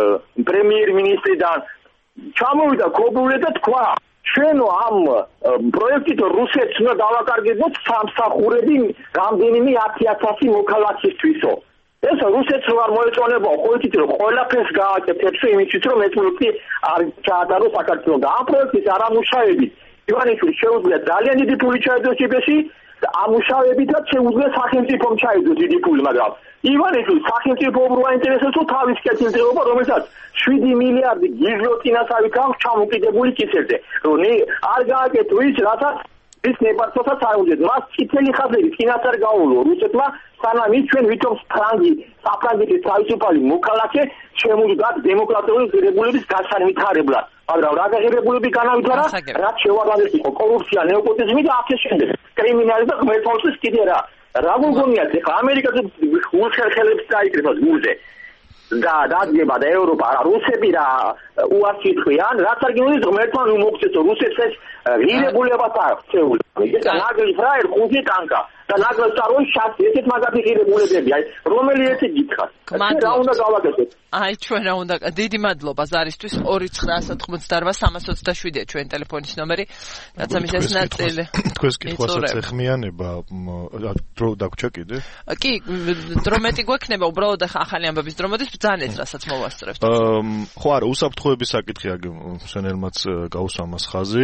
პრემიერ-მინისტრიდან ჩამოვიდა ქობულე და თქვა ჩვენ ამ პროექტით რუსეთს უნდა დავაკარგებოთ სამსახურები რამდენიმე ათი ათასი მოქალაქისთვისო. ეს რუსეთს არ მოეწონება, ხო იცით რომ ყველაფერს გააკეთებს იმისთვის რომ ეს პროექტი არ ჩაატაროს საქართველოს და ამ პროექტის არამუშავებით ივანიშვილი შეუძლია ძალიან დიდი ფული ჩაედოს იბეში და ამუშავებითაც შეუძლია სახელმწიფომ ჩაედოს დიდი ფული, მაგრამ ივანიშვილი სახელმწიფო უბრალოდ აინტერესებს თავის კეთილდღეობა, რომელსაც შვიდი მილიარდი გილოტინასავით აქვს ჩამოკიდებული კისერზე. რომ არ გააკეთო ის, რასაც ის ნებართვასაც არ უნდა. მას წითელი ხაზები წინათ არ გაუვლო რუსეთმა, სანამ ის ჩვენ ვითომ ფრანგი, საფრანგეთის თავისუფალი მოქალაქე შემოვიდათ დემოკრატიული ღირებულების განსავითარებლად. მაგრამ რა ღირებულები განავითარა, რაც შევარდნილ იყო კორუფცია, ნეოპოტიზმი და ასე შემდეგ. კრიმინალი და ღმერთმოსის კიდე რა. რა გულგონიათ ახლა ამერიკაზე უხერხელებს დაიკრიბა გულზე. და დადგება და ევროპა რა რუსები რა უარს იტყვიან, რაც არ გინდოდეს ღმერთმა ნუ მოგწესო რუსებს ეს ღირებულებაც აქვს წეული. და ნაგლის ფრაერ ხუთი ტანკა და ნაგლის წარვი შატი ესეთ მაგათი ღირებულებები, აი რომელი ერთი გითხარ. რა უნდა გავაკეთოთ? აი ჩვენ რა უნდა დიდი მადლობა ზარისთვის ორი ცხრა ათოთხმოცდაოთხ სამას ოცდაშვიდია ჩვენ ტელეფონის ნომერი, რაც ამის ეს ნაწილი. თქვენს კითხვასაც ეხმიანება დრო დაგჭა კიდე? კი, დრო მეტი გვექნება, უბრალოდ ახალი ამბების დრო მოდის ბრძანეთ, რასაც მოვასწრებთ. ხო არა, უსაფრთხოების საკითხი მსმენელმაც გაუსამას ხაზი.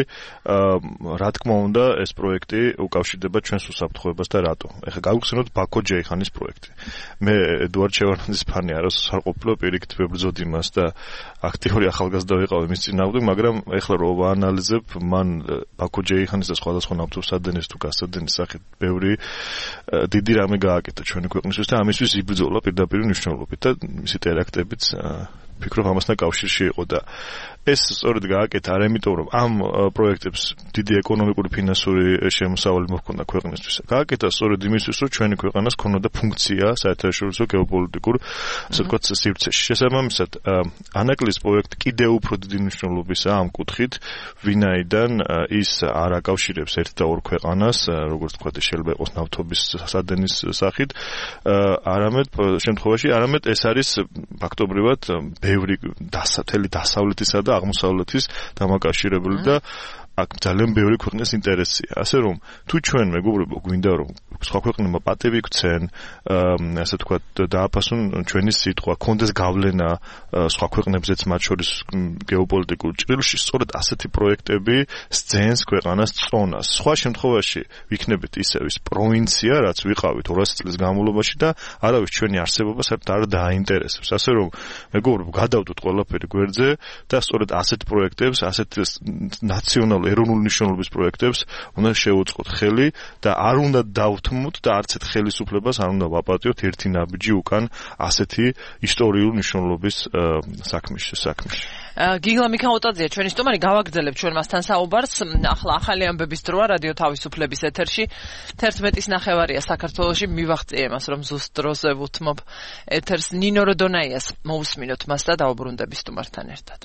რა თქმა უნდა, ეს პროექტი უკავშირდება ჩვენს უსაფრთხოებას და რატო? ეხლა გავიხსენოთ ბაქო ჯეიხანის პროექტი. მე ედუარდ შევარდნაძის ფანი არ ვარ ყოფილი, პირიქით ვებრძოდ იმას და აქტიური ახალგაზრდა ვიყავი მის წინააღმდეგ, მაგრამ ეხლა რო ვაანალიზებ, მან ბაქო ჯეიხანის და სხვადასხვა ნავთობსადენის თუ გასადენის სახით ბევრი დიდი რამე გააკეთა ჩვენი ქვეყნისთვის და ამისთვის იბრძოლა პირდაპირ მნიშვნელობით და მისი ტერაქტებიც ფიქრობ ამასთან კავშირში იყო და ეს სწორედ გააკეთა არა იმიტომ რომ ამ პროექტებს დიდი ეკონომიკური ფინანსური შემოსავალი მოჰქონდა ქვეყნისთვის. გააკეთა სწორედ იმისთვის რომ ჩვენი ქვეყანას ქონოდა ფუნქცია საერთაშორისო გეოპოლიტიკურ ასე ვთქვათ სივრცეში. შესაბამისად ანაკლის პროექტი კიდევ უფრო დიდი მნიშვნელობისაა ამ კუთხით, ვინაიდან ის არ აკავშირებს ერთ და ორ ქვეყანას, როგორც ვთქვათ, შეიძლება იყოს ნავთობის სადენის სახით, არამედ შემთხვევაში, არამედ ეს არის ფაქტობრივად ბევრი დასათელი დასავლეთისა და აღმოსავლეთის დამაკავშირებელი და აქ ძალიან ბევრი ქვეყნის ინტერესია. ასე რომ თუ ჩვენ მეგობრებო გვინდა რომ სხვა ქვეყნებმა პატივი გცენ, ასე ვთქვათ, დააფასონ ჩვენი სიტყვა, კონდეს გავლენა სხვა ქვეყნებზეც, მათ შორის გეოპოლიტიკურ ჭრილში, სწორედ ასეთი პროექტები სცენს ქვეყანას წონას. სხვა შემთხვევაში ვიქნებით ისევ ის პროვინცია, რაც ვიყავით ორასი წლის განმავლობაში და არავის ჩვენი არსებობა საერთოდ არ დააინტერესებს. ასე რომ მეგობრებო, გადავდოთ ყველაფერი გვერდზე და სწორედ ასეთ პროექტებს, ასეთ ნაციონალურ ეროვნული მნიშვნელობის პროექტებს უნდა შევუწყოთ ხელი და არ უნდა დავთმოთ და არც ერთ ხელისუფლებას არ უნდა ვაპატიოთ ერთი ნაბიჯი უკან ასეთი ისტორიული მნიშვნელობის საქმეში საქმეში. გიგლა მიქაუტაძეა ჩვენი სტუმარი, გავაგრძელებთ ჩვენ მასთან საუბარს. ახლა ახალი ამბების დროა რადიო თავისუფლების ეთერში. თერთმეტის ნახევარია საქართველოში, მივახციე იმას რომ ზუსტ დროზე ვუთმობ ეთერს. ნინო როდონაიას მოусმინოთ მას და დაუბრუნდები სტუმართან ერთად.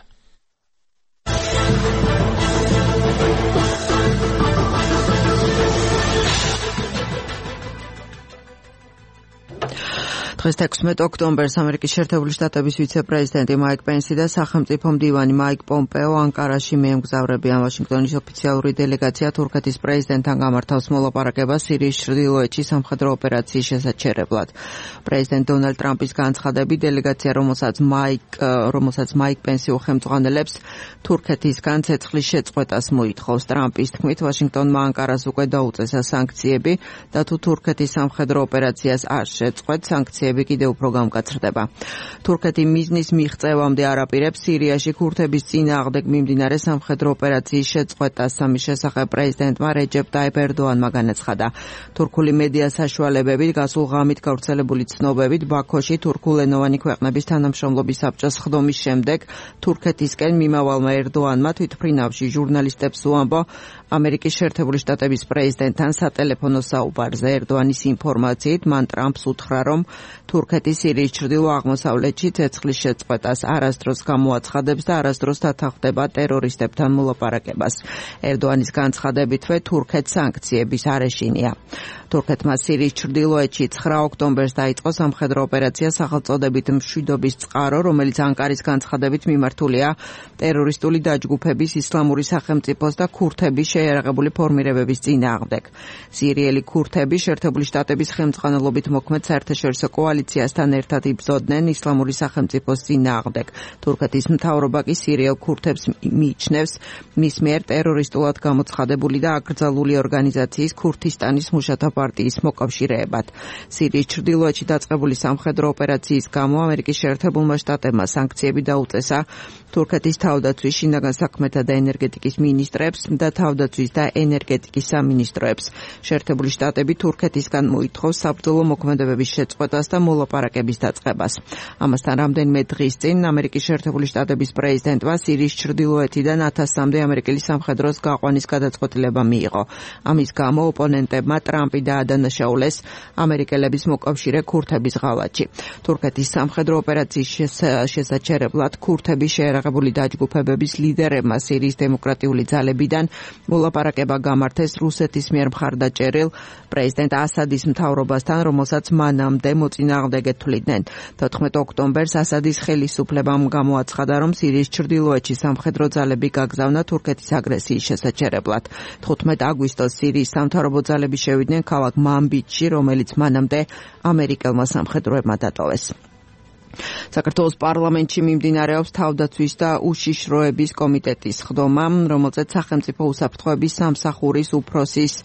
დღეს თექვსმეტ ოქტომბერს ამერიკის შეერთებული შტატების ვიცე-პრეზიდენტი მაიკ პენსი და სახელმწიფო მდივანი მაიკ პომპეო ანკარაში მიემგზავრებიან. ვაშინგტონის ოფიციალური დელეგაცია თურქეთის პრეზიდენტთან გამართავს მოლაპარაკებას სირიის ჩრდილოეთში სამხედრო ოპერაციის შესაჩერებლად. პრეზიდენტ დონალდ ტრამპის განცხადებით, დელეგაცია, რომელსაც მაიკ რომელსაც მაიკ პენსი უხელმძღვანელებს, თურქეთისგან ცეცხლის შეწყვეტას მოითხოვს. ტრამპის თქმით, ვაშინგტონმა ანკარას უკვე დაუწესა სანქციები და თუ თურქეთის სამხედრო ოპერაციას არ შეწყვეტ, სანქციები კიდევ უფრო გამკაცრდება. თურქეთი მიზნის მიღწევამდე არ აპირებს სირიაში ქურთების წინააღმდეგ მიმდინარე სამხედრო ოპერაციის შეწყვეტას. ამის შესახებ პრეზიდენტმა რეჯეპ ტაიპ ერდოანმა განაცხადა. თურქული მედია საშუალებებით გასულ ღამით გავრცელებული ცნობებით, ბაქოში თურქულენოვანი ქვეყნების თანამშრომლობის საბჭოს ხდომის შემდეგ თურქეთისკენ მიმავალმა ერდოანმა თვითმფრინავში ჟურნალისტებს უამბო ამერიკის შეერთებული შტატების პრეზიდენტთან სატელეფონო საუბარზე. ერდოანის ინფორმაციით მან ტრამპს უთხრა, რომ თურქეთი სირიის ჩრდილო-აღმოსავლეთში ცეცხლის შეწყვეტას არასდროს გამოაცხადებს და არასდროს დათანხმდება ტერორისტებთან მოლაპარაკებას. ერდოანის განცხადებითვე თურქეთს სანქციების არ ეშინია. თურქეთმა სირიის ჩრდილოეთში ცხრა ოქტომბერს დაიწყო სამხედრო ოპერაცია სახელწოდებით მშვიდობის წყარო, რომელიც ანკარის განცხადებით მიმართულია ტერორისტული დაჯგუფების, ისლამური სახელმწიფოს და ქურთების შეიარაღებული ფორმირებების წინააღმდეგ. სირიელი ქურთები შეერთებული შტატების ხელმძღვანელობით მოქმედ საერთაშორისო კოალიციასთან ერთად იბრძოდნენ ისლამური სახელმწიფოს წინააღმდეგ. თურქეთის მთავრობა კი სირიელ ქურთებს მიიჩნევს მის მიერ ტერორისტულად გამოცხადებული და აკრძალული ორგანიზაციის ქურთისტანის მუშათა პარტიის მოკავშირეებად. სირიის ჩრდილოეთში დაწყებული სამხედრო ოპერაციის გამო ამერიკის შეერთებულმა შტატებმა სანქციები დაუწესა თურქეთის თავდაცვის, შინაგან საქმეთა და ენერგეტიკის მინისტრებს და თავდაცვის და ენერგეტიკის სამინისტროებს. შეერთებული შტატები თურქეთისგან მოითხოვს საბრძოლო მოქმედებების შეწყვეტას და მოლაპარაკების დაწყებას. ამასთან რამდენიმე დღის წინ ამერიკის შეერთებული შტატების პრეზიდენტმა სირიის ჩრდილოეთიდან ათასამდე ამერიკელი სამხედროს გაყვანის გადაწყვეტილება მიიღო. ამის გამო ოპონენტებმა ტრამპი დაადანაშაულეს ამერიკელების მოკავშირე ქურთების ღალატში. თურქეთის სამხედრო ოპერაციის შესაჩერებლად ქურთების შეიარაღებული დაჯგუფებების ლიდერებმა სირიის დემოკრატიული ძალებიდან მოლაპარაკება გამართეს რუსეთის მიერ მხარდაჭერილ პრეზიდენტ ასადის მთავრობასთან, რომელსაც მანამდე მოწინააღმდეგე თვლიდნენ. თოთხმეტ ოქტომბერს ასადის ხელისუფლებამ გამოაცხადა, რომ სირიის ჩრდილოეთში სამხედრო ძალები გაგზავნა თურქეთის აგრესიის შესაჩერებლად. თხუთმეტ აგვისტოს სირიის სამთავრობო ძალები შევიდნენ ქალაქ მანბიჯში, რომელიც მანამდე ამერიკელმა სამხედროებმა დატოვეს. საქართველოს პარლამენტში მიმდინარეობს თავდაცვის და უშიშროების კომიტეტის ხდომა, რომელზეც სახელმწიფო უსაფრთხოების სამსახურის უფროსის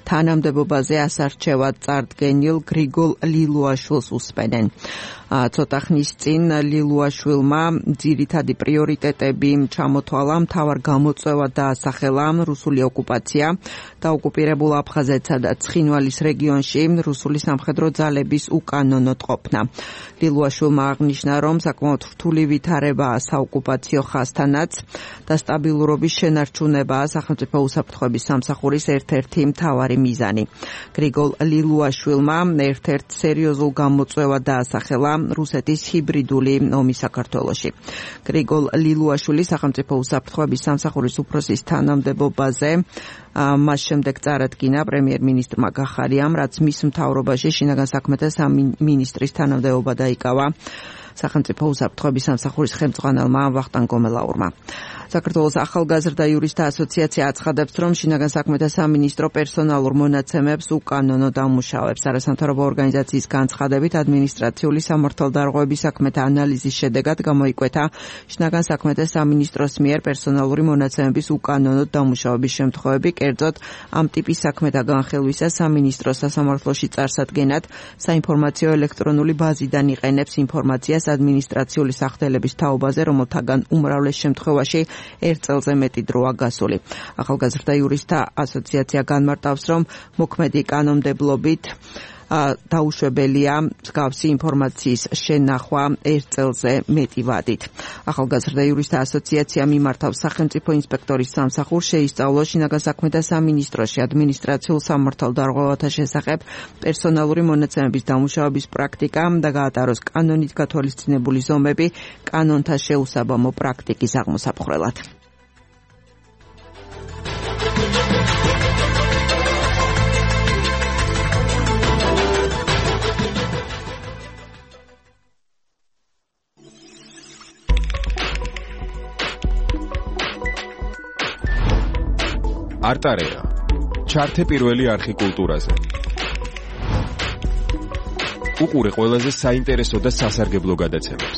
თანამდებობაზე ასარჩევად წარდგენილ გრიგოლ ლილუაშვილს უსმენენ. ცოტა ხნის წინ ლილუაშვილმა ძირითადი პრიორიტეტები ჩამოთვალა, მთავარ გამოწვევად დაასახელა რუსული ოკუპაცია დაოკუპირებულ აფხაზეთსა და ცხინვალის რეგიონში რუსული სამხედრო ძალების უკანონო ყოფნა. ლილუაშვილმა აღნიშნა, რომ საკმაოდ რთული ვითარებაა საოკუპაციო ხაზთანაც და სტაბილურობის შენარჩუნებაა სახელმწიფო უსაფრთხოების სამსახურის ერთ-ერთი მთავარი მიზანი. გრიგოლ ლილუაშვილმა ერთ-ერთ სერიოზულ გამოწვევად დაასახელა რუსეთის ჰიბრიდული ომი საქართველოში. გრიგოლ ლილუაშვილი სახელმწიფო უსაფრთხოების სამსახურის უფროსის თანამდებობაზე მას შემდეგ წარადგინა პრემიერ-მინისტრმა გახარიამ, რაც მის მთავრობაში შინაგან საქმეთა სამინისტრის თანამდებობა დაიკავა სახელმწიფო უსაფრთხოების სამსახურის ხელმძღვანელმა ვახტანგ გომელაურმა. საქართველოს ახალგაზრდა იურისტთა ასოციაცია აცხადებს, რომ შინაგან საქმეთა სამინისტრო პერსონალურ მონაცემებს უკანონო დამუშავებს. არასამთავრობო ორგანიზაციის განცხადებით, ადმინისტრაციული სამართალდარღვევების საქმეთა ანალიზის შედეგად გამოიკვეთა შინაგან საქმეთა სამინისტროს მიერ პერსონალური მონაცემების უკანონო დამუშავების შემთხვევები, კერძოდ ამ ტიპის საქმეთა განხილვისას სამინისტრო სასამართლოში წარსადგენად საინფორმაციო ელექტრონული ბაზიდან იყენებს ინფორმაციას ადმინისტრაციული სახდელების თაობაზე, რომელთაგან უმრავლეს შემთხვევაში ერთ წელზე მეტი დროა გასული. ახალგაზრდა იურისტთა ასოციაცია განმარტავს, რომ მოქმედი კანონმდებლობით დაუშვებელია მსგავსი ინფორმაციის შენახვა ერთ წელზე მეტი ვადით. ახალგაზრდა იურისტთა ასოციაცია მიმართავს სახელმწიფო ინსპექტორის სამსახურს შეისწავლოს შინაგან საქმეთა სამინისტროში ადმინისტრაციულ სამართალდარღვევათა შესახებ პერსონალური მონაცემების დამუშავების პრაქტიკა და გაატაროს კანონით გათვალისწინებული ზომები კანონთა შეუსაბამო პრაქტიკის აღმოსაფხვრელად. არტარეა. ჩართე პირველი არხი კულტურაზე. უყურე ყველაზე საინტერესო და სასარგებლო გადაცემებს.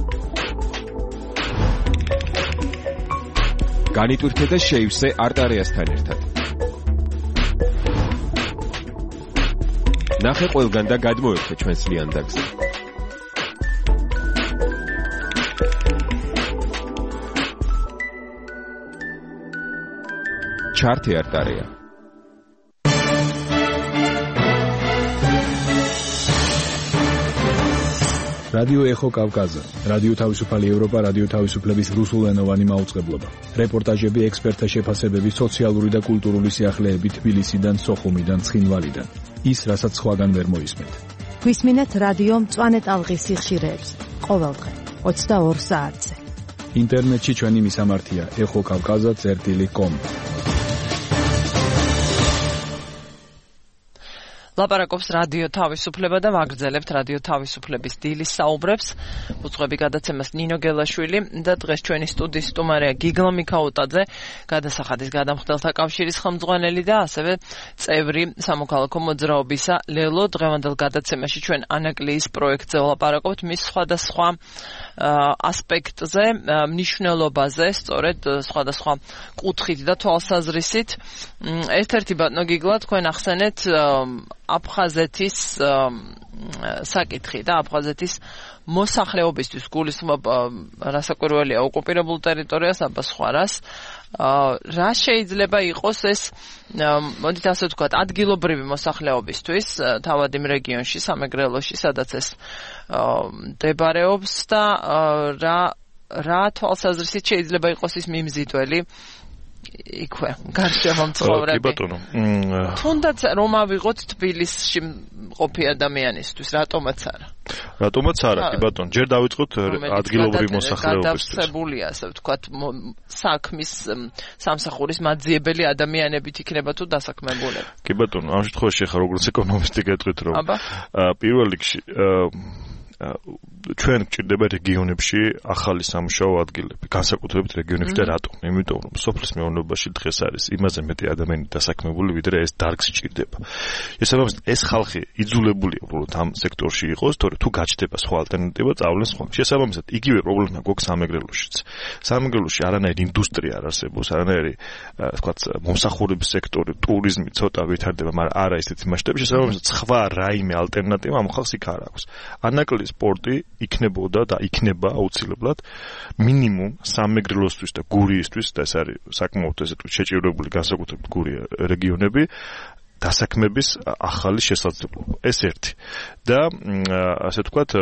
განიტვირთე და შეივსე არტარეასთან ერთად. ნახე ყველგან და გადმოერთე ჩვენს ლიანდაგზე. ჩართე არტარეა. რადიო ეხო კავკაზა, რადიო თავისუფალი ევროპა, რადიო თავისუფლების რუსულენოვანი მაუწყებლობა. რეპორტაჟები, ექსპერტთა შეფასებები, სოციალური და კულტურული სიახლეები თბილისიდან, სოხუმიდან, ცხინვალიდან. ის, რასაც სხვაგან ვერ მოისმენთ. გვისმინეთ რადიო მწვანე ტალღის სიხშირეებს ყოველდღე ოცდაორ საათზე. ინტერნეტში ჩვენი მისამართია ეხო კავკაზა წერტილი კომ. ლაპარაკობს რადიო თავისუფლება და ვაგრძელებთ რადიო თავისუფლების დილის საუბრებს. უძღვები გადაცემას ნინო გელაშვილი და დღეს ჩვენი სტუდიის სტუმარია გიგლა მიქაუტაძე, გადასახადის გადამხდელთა კავშირის ხელმძღვანელი და ასევე წევრი სამოქალაქო მოძრაობისა ლელო. დღევანდელ გადაცემაში ჩვენ ანაკლიის პროექტზე ვლაპარაკობთ, მის სხვადასხვა ასპექტზე, მნიშვნელობაზე, სწორედ სხვადასხვა კუთხით და თვალსაზრისით. ერთ-ერთი ბატონო გიგლა, თქვენ ახსენეთ აფხაზეთის საკითხი და აფხაზეთის მოსახლეობისთვის გულისხმობ რასაკვირველია ოკუპირებულ ტერიტორიას, აბა სხვა რას. რა შეიძლება იყოს ეს, მოდით ასე ვთქვათ, ადგილობრივი მოსახლეობისთვის თავად იმ რეგიონში, სამეგრელოში, სადაც ეს მდებარეობს და რა რა თვალსაზრისით შეიძლება იყოს ის მიმზიდველი იქვე გარშემო მცხოვრები. კი ბატონო. თუნდაც რომ ავიღოთ თბილისში მყოფი ადამიანისთვის, რატომაც არა? რატომაც არა, კი ბატონო. ჯერ დავიწყოთ ადგილობრივი მოსახლეობისთვის. გადავსებულია, ასე ვთქვათ, საქმის სამსახურის მაძიებელი ადამიანებით იქნება თუ დასაქმებულები. კი ბატონო, ამ შემთხვევაში ახლა როგორც ეკონომისტი გეტყვით, რომ პირველ რიგში ჩვენ გვჭირდება რეგიონებში ახალი სამუშაო ადგილები, განსაკუთრებით რეგიონებში და რატომ? იმიტომ რომ სოფლის მეურნეობაში დღეს არის იმაზე მეტი ადამიანი დასაქმებული, ვიდრე ეს დარგს ჭირდება. შესაბამისად, ეს ხალხი იძულებულია უბრალოდ ამ სექტორში იყოს, თორე თუ გაჩნდება სხვა ალტერნატივა, წავლენ სხვა. შესაბამისად, იგივე პრობლემა გვაქვს სამეგრელოშიც. სამეგრელოში არანაირი ინდუსტრია არ არსებობს, არანაირი, თქვათ, მომსახურების სექტორი, ტურიზმი ცოტა ვითარდება, მაგრამ არა ისეთი მასშტაბში. შესაბამისად, სხვა რაიმე ალტერნატივა ამ ხალხს იქ არ აქვს. ანაკლის სპორტი იქნებოდა და იქნება აუცილებლად მინიმუმ სამეგრელოსთვის და გურიისთვის და ეს არის საკმაოდ ესე თუ შეჭირებული განსაკუთრებით გურია რეგიონები დასაქმების ახალი შესაძლებლობა. ეს ერთი. და ასე ვთქვათ,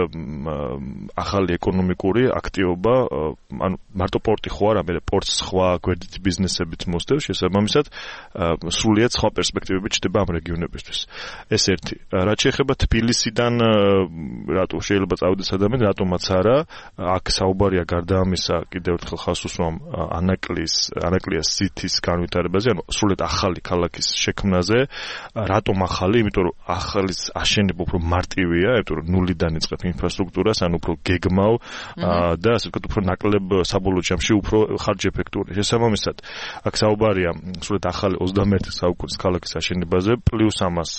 ახალი ეკონომიკური აქტივობა, ანუ მარტო პორტი ხო არა, მე პორტს სხვა გვერდითი ბიზნესებით მოსდევს, შესაბამისად, სრულიად სხვა პერსპექტივები ჩდება ამ რეგიონებისთვის. ეს ერთი. რაც შეეხება თბილისიდან, რატო შეიძლება წავიდეს ადამიანი, რატომაც არა, აქ საუბარია გარდა ამისა, კიდევ ერთხელ ხაზს უსვამ ანაკლის, ანაკლიას სიტის განვითარებაზე, ანუ სრულიად ახალი ქალაქის შექმნაზე. რატომ ახალი? იმიტომ რომ ახალის აშენება უფრო მარტივია, იმიტომ რომ ნულიდან იწყებ ინფრასტრუქტურას, ან უფრო გეგმავ და ასე ვთქვათ, უფრო ნაკლებ საბოლოო ჯამში უფრო ხარჯეფექტური. შესაბამისად, აქ საუბარია სრულიად ახალი ოცდამეერთე საუკუნის ქალაქის აშენებაზე, პლუს ამას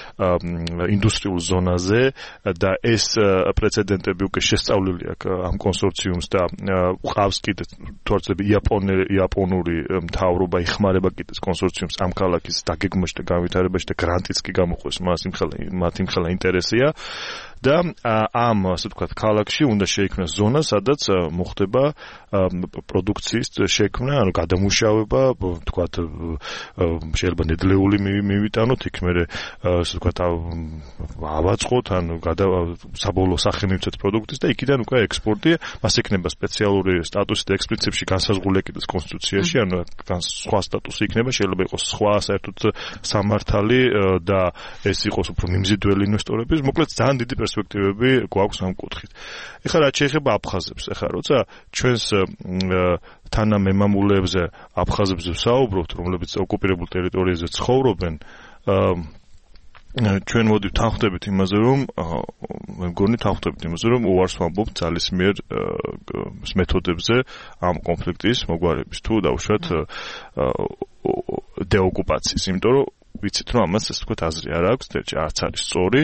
ინდუსტრიულ ზონაზე და ეს პრეცედენტები უკვე შესწავლილი აქვს ამ კონსორციუმს და ყავს კიდე თორცები იაპონური მთავრობა იხმარება კიდე კონსორციუმს ამ ქალაქის დაგეგმვაში და განვითარებაში და გრანტიც კი გამოყვეს მას იმხელა მათ იმხელა ინტერესია და ამ ასე ვთქვათ ქალაქში უნდა შეიქმნას ზონა, სადაც მოხდება პროდუქციის შექმნა, ანუ გადამუშავება, ვთქვათ შეიძლება ნედლეული მივიტანოთ, იქ მე ასე ვთქვათ ავაწყოთ, ანუ საბოლოო სახე მივცეთ პროდუქტის და იქიდან უკვე ექსპორტი, მას ექნება სპეციალური სტატუსი და ექსპლიციტში განსაზღვრული კიდეს კონსტიტუციაში, ანუ სხვა სტატუსი იქნება, შეიძლება იყოს სხვა საერთოდ სამართალი და ეს იყოს უფრო მიმზიდველი ინვესტორების, მოკლედ ძალიან დიდი პერსპექტივები გვაქვს ამ კუთხით. ეხლა რაც შეეხება აფხაზებს, ეხლა როცა ჩვენს თანამემამულეებზე აფხაზებზე ვსაუბრობთ, რომლებიც ოკუპირებულ ტერიტორიაზე ცხოვრობენ, ჩვენ მოდით თანხმდებით იმაზე, რომ მე მგონი თანხმდებით იმაზე, რომ უარს ვამბობთ ძალისმიერ მეთოდებზე ამ კონფლიქტის მოგვარების თუ დაუშვათ დეოკუპაციის, იმიტომ რომ ვიცით რომ ამას ასე ვთქვათ აზრი არ აქვს, არც არის სწორი,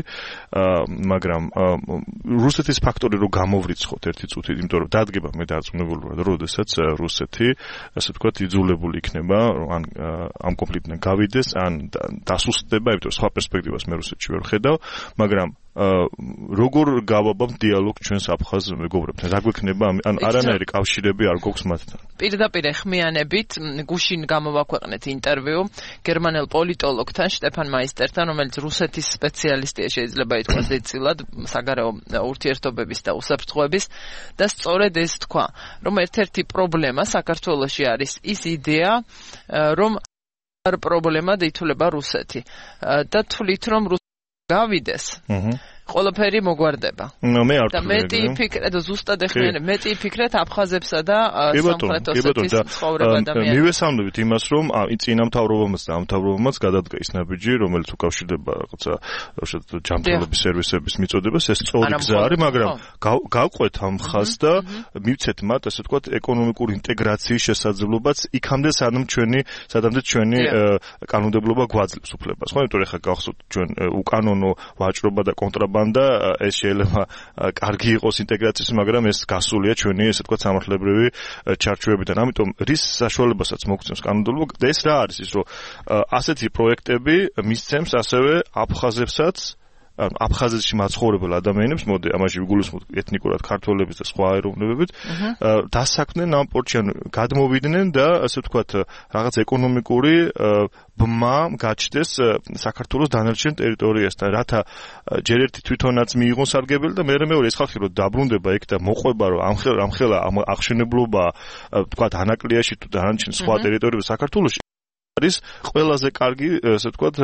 მაგრამ რუსეთის ფაქტორი რო გამოვრიცხოთ ერთი წუთით, იმიტომ რომ დადგება მე დარწმუნებული ვარ, რომ როდესაც რუსეთი ასე ვთქვათ იძულებული იქნება ან ამ კონფლიქტიდან გავიდეს, ან დასუსტდება, იმიტომ რომ სხვა პერსპექტივას მე რუსეთში ვერ ხედავ, მაგრამ როგორ გავაბავთ დიალოგ ჩვენს აფხაზ მეგობრებთან? რა გვექნება? ან არანაირი კავშირები არ გვაქვს მათთან. პირდაპირ ეხმიანებით გუშინ გამოვაქვეყნეთ ინტერვიუ გერმანელ პოლიტოლოგთან შტეფან მაისტერთან, რომელიც რუსეთის სპეციალისტია, შეიძლება ითქვას ეცილად საგარეო ურთიერთობების და უსაფრთხოების და სწორედ ეს თქვა, რომ ერთ-ერთი პრობლემა საქართველოში არის ის იდეა, რომ არ პრობლემად ითვლება რუსეთი და თვლით რომ გავიდეს. ყველაფერი მოგვარდება. მე არ და მეტი ფიქრეთ ზუსტად ეხმიანებ, მეტი ფიქრეთ აფხაზებსა და სამხრეთ ოსეთის ცხოვრებ ადამიანებს. მივესალმებით იმას, რომ წინა მთავრობამაც და ამ მთავრობამაც გადადგა ის ნაბიჯი, რომელიც უკავშირდება რაღაცა ჯანმრთელობის სერვისების მიწოდებას, ეს სწორი გზა არის, მაგრამ გავყვეთ ამ ხაზს და მივცეთ მათ, ასე ვთქვათ, ეკონომიკური ინტეგრაციის შესაძლებლობაც იქამდე სანამ ჩვენი, სადამდე ჩვენი კანონმდებლობა გვაძლევს უფლებას. ხო, იმიტომ რომ ეხლა გახსოვთ ჩვენ უკანონო ვაჭრობა და კონტრაბანდა და ეს შეიძლება კარგი იყოს ინტეგრაციის, მაგრამ ეს გასულია ჩვენი, ესე ვთქვათ, სამართლებრივი ჩარჩოებიდან. ამიტომ რის საშუალებასაც მოგცემს კანონმდებლობა და ეს რა არის ის, რომ ასეთი პროექტები მისცემს ასევე აფხაზებსაც, ანუ აფხაზეთში მაცხოვრებელ ადამიანებს, მოდი ამაში ვიგულისხმოთ ეთნიკურად ქართველებს და სხვა ეროვნებებით, დასაქმდნენ ამ პორტში, ანუ გადმოვიდნენ და ასე ვთქვათ, რაღაც ეკონომიკური ბმა გაჩნდეს საქართველოს დანარჩენ ტერიტორიასთან, რათა ჯერ ერთი თვითონაც მიიღონ სარგებელი და მეორე მეორე ეს ხალხი რომ დაბრუნდება იქ და მოყვება რომ ამხელა ამხელა აღშენებლობა ვთქვათ ანაკლიაში თუ დანარჩენ სხვა ტერიტორიებზე საქართველოში არის ყველაზე კარგი, ასე ვთქვათ,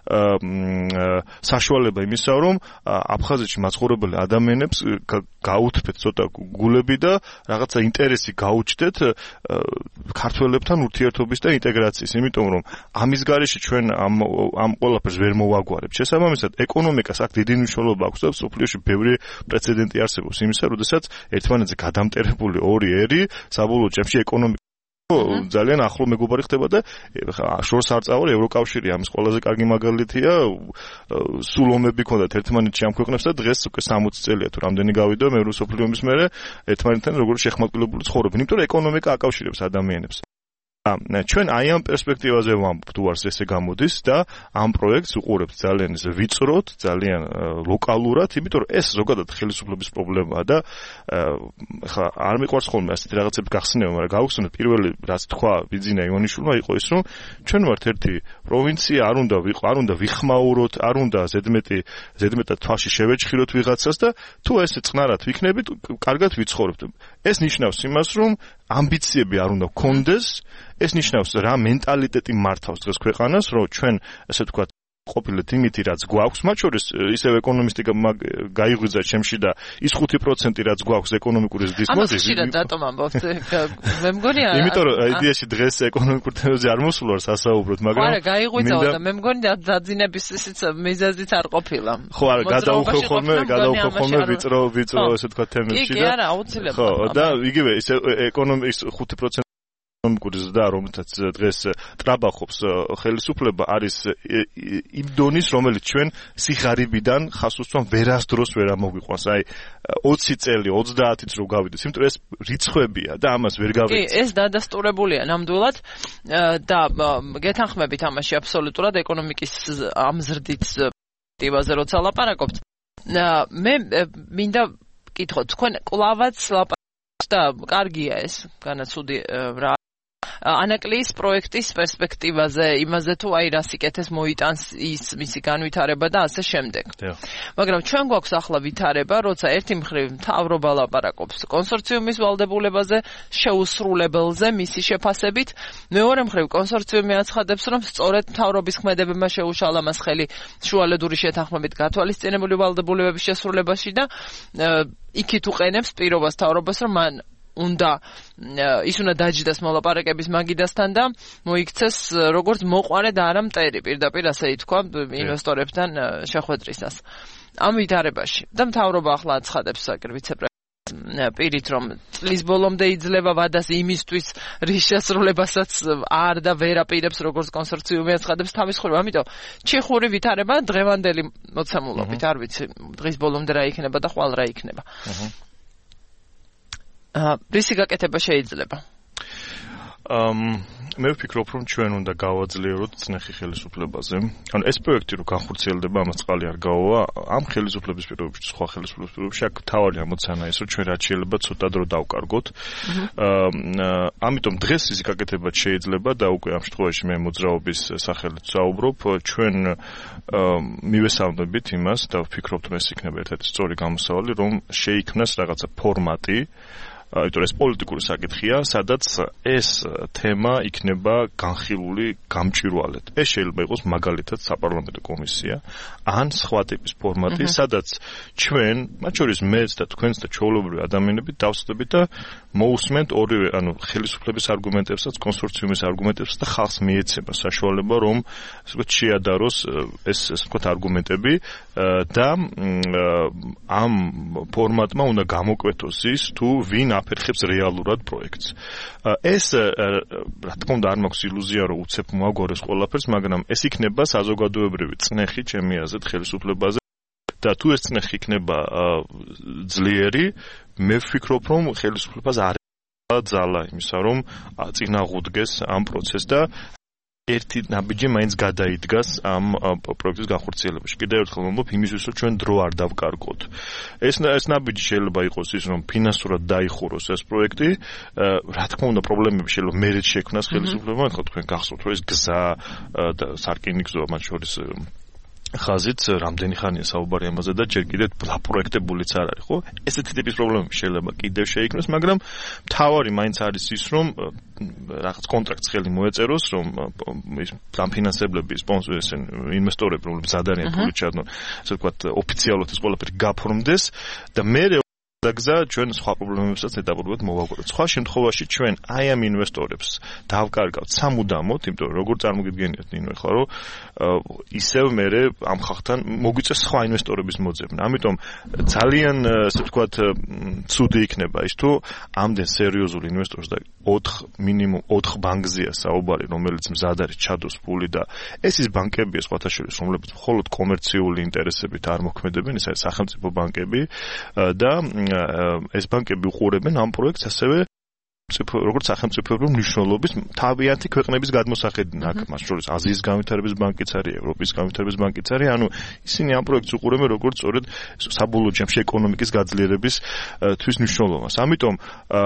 საშუალება იმისა, რომ აფხაზეთში მაცხოვრებელი ადამიანებს გაუთბეთ ცოტა გულები და რაღაცა ინტერესი გაუჩნდეთ ქართველებთან ურთიერთობის და ინტეგრაციის, იმიტომ რომ ამის გარეშე ჩვენ ამ ამ ყველაფერს ვერ მოვაგვარებთ. შესაბამისად, ეკონომიკას აქ დიდი მნიშვნელობა აქვს და სოფლიოში ბევრი პრეცედენტი არსებობს იმისა, როდესაც ერთმანეთზე გადამტერებული ორი ერი საბოლოო ჯამში ეკონომიკა ძალიან ახლო მეგობარი ხდება და შორს არ წავალ ევროკავშირი ამის ყველაზე კარგი მაგალითია. სულ ომები ქონდათ ერთმანეთში ამ ქვეყნებს და დღეს უკვე სამოცი წელია თუ რამდენი გავიდა მეორე მსოფლიო ომის მერე ერთმანეთთან როგორც შეხმატილებული ცხოვრობენ, იმიტომ რომ ეკონომიკა აკავშირებს ადამიანებს. ჩვენ აი ამ პერსპექტივაზე ვამბობთ, თუ არს ესე გამოდის და ამ პროექტს უყურებთ ძალიან ვიწროდ, ძალიან ლოკალურად, იმიტომ რომ ეს ზოგადად ხელისუფლების პრობლემაა და ხა არ მიყვარს ხოლმე ასეთი რაღაცები გახსნევა, მაგრამ გავხსნათ პირველი რაც თქვა ბიძინა ივანიშვილმა იყო ის, რომ ჩვენ ვართ ერთი პროვინცია, არ უნდა ვიყო, არ უნდა ვიხმაუროთ, არ უნდა ზედმეტი ზედმეტად თვალში შევეჭხიროთ ვიღაცას და თუ ესე წყნარად ვიქნებით, კარგად ვიცხოვრებთ. ეს ნიშნავს იმას, რომ ამბიციები არ უნდა გქონდეს. ეს ნიშნავს რა მენტალიტეტი მართავს დღეს ქვეყანას, რომ ჩვენ ასე ვთქვათ ყოფილით იმითი რაც გვაქვს, მათ შორის ისევ ეკონომისტიკა გაიღვიძა ჩემში და ის ხუთი პროცენტი რაც გვაქვს ეკონომიკური ზრდის მოდი. ამას შეიძლება დატომ ამბობთ, მე მგონი არა. იმიტომ რომ იდეაში დღეს ეკონომიკურ თემებზე არ მოსულვარ სასაუბროთ, მაგრამ არა, გაიღვიძაო და მე მგონი დაძინების ისიც მიზეზიც არ ყოფილა. ხო, არა, გადაუხო ხოლმე, გადაუხო ხოლმე ვიწრო ვიწრო ასე ვთქვათ თემებში და კი, კი, არა, აუცილებლად. ხო, და იგივე ის ეკონომიკის ხუთი პროცენტი ეკონომიკური ზრდა, რომელთაც დღეს ტრაბახობს ხელისუფლება, არის იმ დონის, რომელიც ჩვენ სიღარიბიდან ხასუსთან ვერასდროს ვერ ამოგვიყვანს. აი ოცი წელი, ოცდაათიც რო გავიდეს, იმიტომ რომ ეს რიცხვებია და ამას ვერ გავეცი. კი, ეს დადასტურებულია ნამდვილად და გეთანხმებით ამაში აბსოლუტურად ეკონომიკის ამ ზრდით პერსპექტივაზე როცა ლაპარაკობთ. მე მინდა ვკითხოთ, თქვენ კლავაც ლაპარაკობთ და კარგია ეს, განაცუდი რა ანაკლიის პროექტის პერსპექტივაზე, იმაზე თუ აი რა სიკეთეს მოიტანს ის მისი განვითარება და ასე შემდეგ. მაგრამ ჩვენ გვაქვს ახლა ვითარება, როცა ერთი მხრივ მთავრობა ლაპარაკობს კონსორციუმის ვალდებულებაზე, შეუსრულებელზე, მისი შეფასებით, მეორე მხრივ კონსორციუმი აცხადებს, რომ სწორედ მთავრობის ქმედებებმა შეუშალა მას ხელი შუალედური შეთანხმებით გათვალისწინებული ვალდებულებების შესრულებაში და იქით უყენებს პირობას მთავრობას, რომ მან უნდა ის უნდა დაჯდას მოლაპარაკების მაგიდასთან და მოიქცეს როგორც მოყვარე და არა მტერი, პირდაპირ ასე ითქვა ინვესტორებთან შეხვედრისას. ამ ვითარებაში და მთავრობა ახლა აცხადებს ვიცე-პრეზიდენტ პირით, რომ წლის ბოლომდე იძლევა ვადას იმისთვის, რის შესრულებასაც არ და ვერ აპირებს როგორც კონსორციუმი აცხადებს თავის მხრივ. ამიტომ ჩეხური ვითარება დღევანდელი მოცემულობით, არ ვიცი, დღის ბოლომდე რა იქნება და ხვალ რა იქნება. რისი გაკეთება შეიძლება? მე ვფიქრობ, რომ ჩვენ უნდა გავაძლიეროთ წნეხი ხელისუფლებაზე. ანუ ეს პროექტი რო განხორციელდება, ამას წყალი არ გაუვა, ამ ხელისუფლების პირობებში, სხვა ხელისუფლების პირობებში, აქ თავი ამოცანა ის, რომ ჩვენ რაც შეიძლება ცოტა დრო დავკარგოთ. ამიტომ დღეს ის გაკეთება შეიძლება და უკვე ამ შემთხვევაში მე მოძრაობის სახელით ვსაუბრობ, ჩვენ მივესალმებით იმას და ვფიქრობ, რომ ეს იქნება ერთ-ერთი სწორი გამოსავალი, რომ შეიქმნას რაღაცა ფორმატი, იმიტომ რომ ეს პოლიტიკური საკითხია, სადაც ეს თემა იქნება განხილული გამჭვირვალედ. ეს შეიძლება იყოს მაგალითად საპარლამენტო კომისია, ან სხვა ტიპის ფორმატი, სადაც ჩვენ, მათ შორის მეც და თქვენც და ჩვეულებრივი ადამიანები დავსწრებით და მოусმენთ ორივე, ანუ ხელისუფლების არგუმენტებსაც, კონსორციუმის არგუმენტებსაც და ხალხს მიეცემა საშუალება, რომ ასე ვთქვათ, შეადაროს ეს ასე ვთქვათ არგუმენტები და ამ ფორმატმა უნდა გამოკვეთოს ის, თუ ვინ აფერხებს რეალურად პროექტს. ეს რა თქმა უნდა არ მაქვს ილუზია, რომ უცებ მოაგვაროს ყველაფერს, მაგრამ ეს იქნება საზოგადოებრივი წნეხი ჩემი აზრით ხელისუფლებაზე და თუ ეს წნეხი იქნება ძლიერი, მე ვფიქრობ, რომ ხელისუფლებას არ ძალა იმისა, რომ წინაღუდგეს ამ პროცესს და ერთი ნაბიჯი მაინც გადაიდგას ამ პროექტის განხორციელებაში. კიდევ ერთხელ ვამბობ იმისთვის, რომ ჩვენ დრო არ დავკარგოთ. ეს ეს ნაბიჯი შეიძლება იყოს ის, რომ ფინანსურად დაიხუროს ეს პროექტი. რა თქმა უნდა, პრობლემები შეიძლება მერე შექმნას ხელისუფლებამ, ხო თქვენ გახსოვთ, რომ ეს გზა და სარკინიგზო მათ შორის ხაზით რამდენი ხანია საუბარი ამაზე და ჯერ კიდევ პროექტებულიც არ არის, ხო? ესეთი ტიპის პრობლემები შეიძლება კიდევ შეიქმნას, მაგრამ მთავარი მაინც არის ის, რომ რაღაც კონტრაქტს ხელი მოეწეროს, რომ ის დამფინანსებლები, სპონსორები, ინვესტორები, რომლებიც ადარიან ფული ჩადონ, ასე ვთქვათ, ოფიციალურად ეს ყველაფერი გაფორმდეს და მე დაგზა ჩვენ სხვა პრობლემებსაც ეტაპობრივად მოვაგვაროთ. სხვა შემთხვევაში ჩვენ აი ამ ინვესტორებს დავკარგავთ სამუდამოდ, იმიტომ რომ როგორ წარმოგიდგენიათ ნინო ახლა რომ ისევ მე ამ ხალხთან მოგვიწევს სხვა ინვესტორების მოძებნა. ამიტომ ძალიან ასე ვთქვათ ცუდი იქნება ის თუ ამდენ სერიოზულ ინვესტორს და ოთხ მინიმუმ ოთხ ბანკზეა საუბარი, რომელიც მზად არის ჩადოს ფული და ეს ის ბანკებია სხვათა შორის, რომლებიც მხოლოდ კომერციული ინტერესებით არ მოქმედებენ, ეს არის სახელმწიფო ბანკები და ეს ბანკები უყურებენ ამ პროექტს ასევე როგორც სახელმწიფოებრივი მნიშვნელობის თავიანთი ქვეყნების გადმოსახედიდან, აქ მათ შორის აზიის განვითარების ბანკიც არის, ევროპის განვითარების ბანკიც არის, ანუ ისინი ამ პროექტს უყურებენ როგორც სწორედ საბოლოო ჯამში ეკონომიკის გაძლიერების თვის მნიშვნელობას. ამიტომ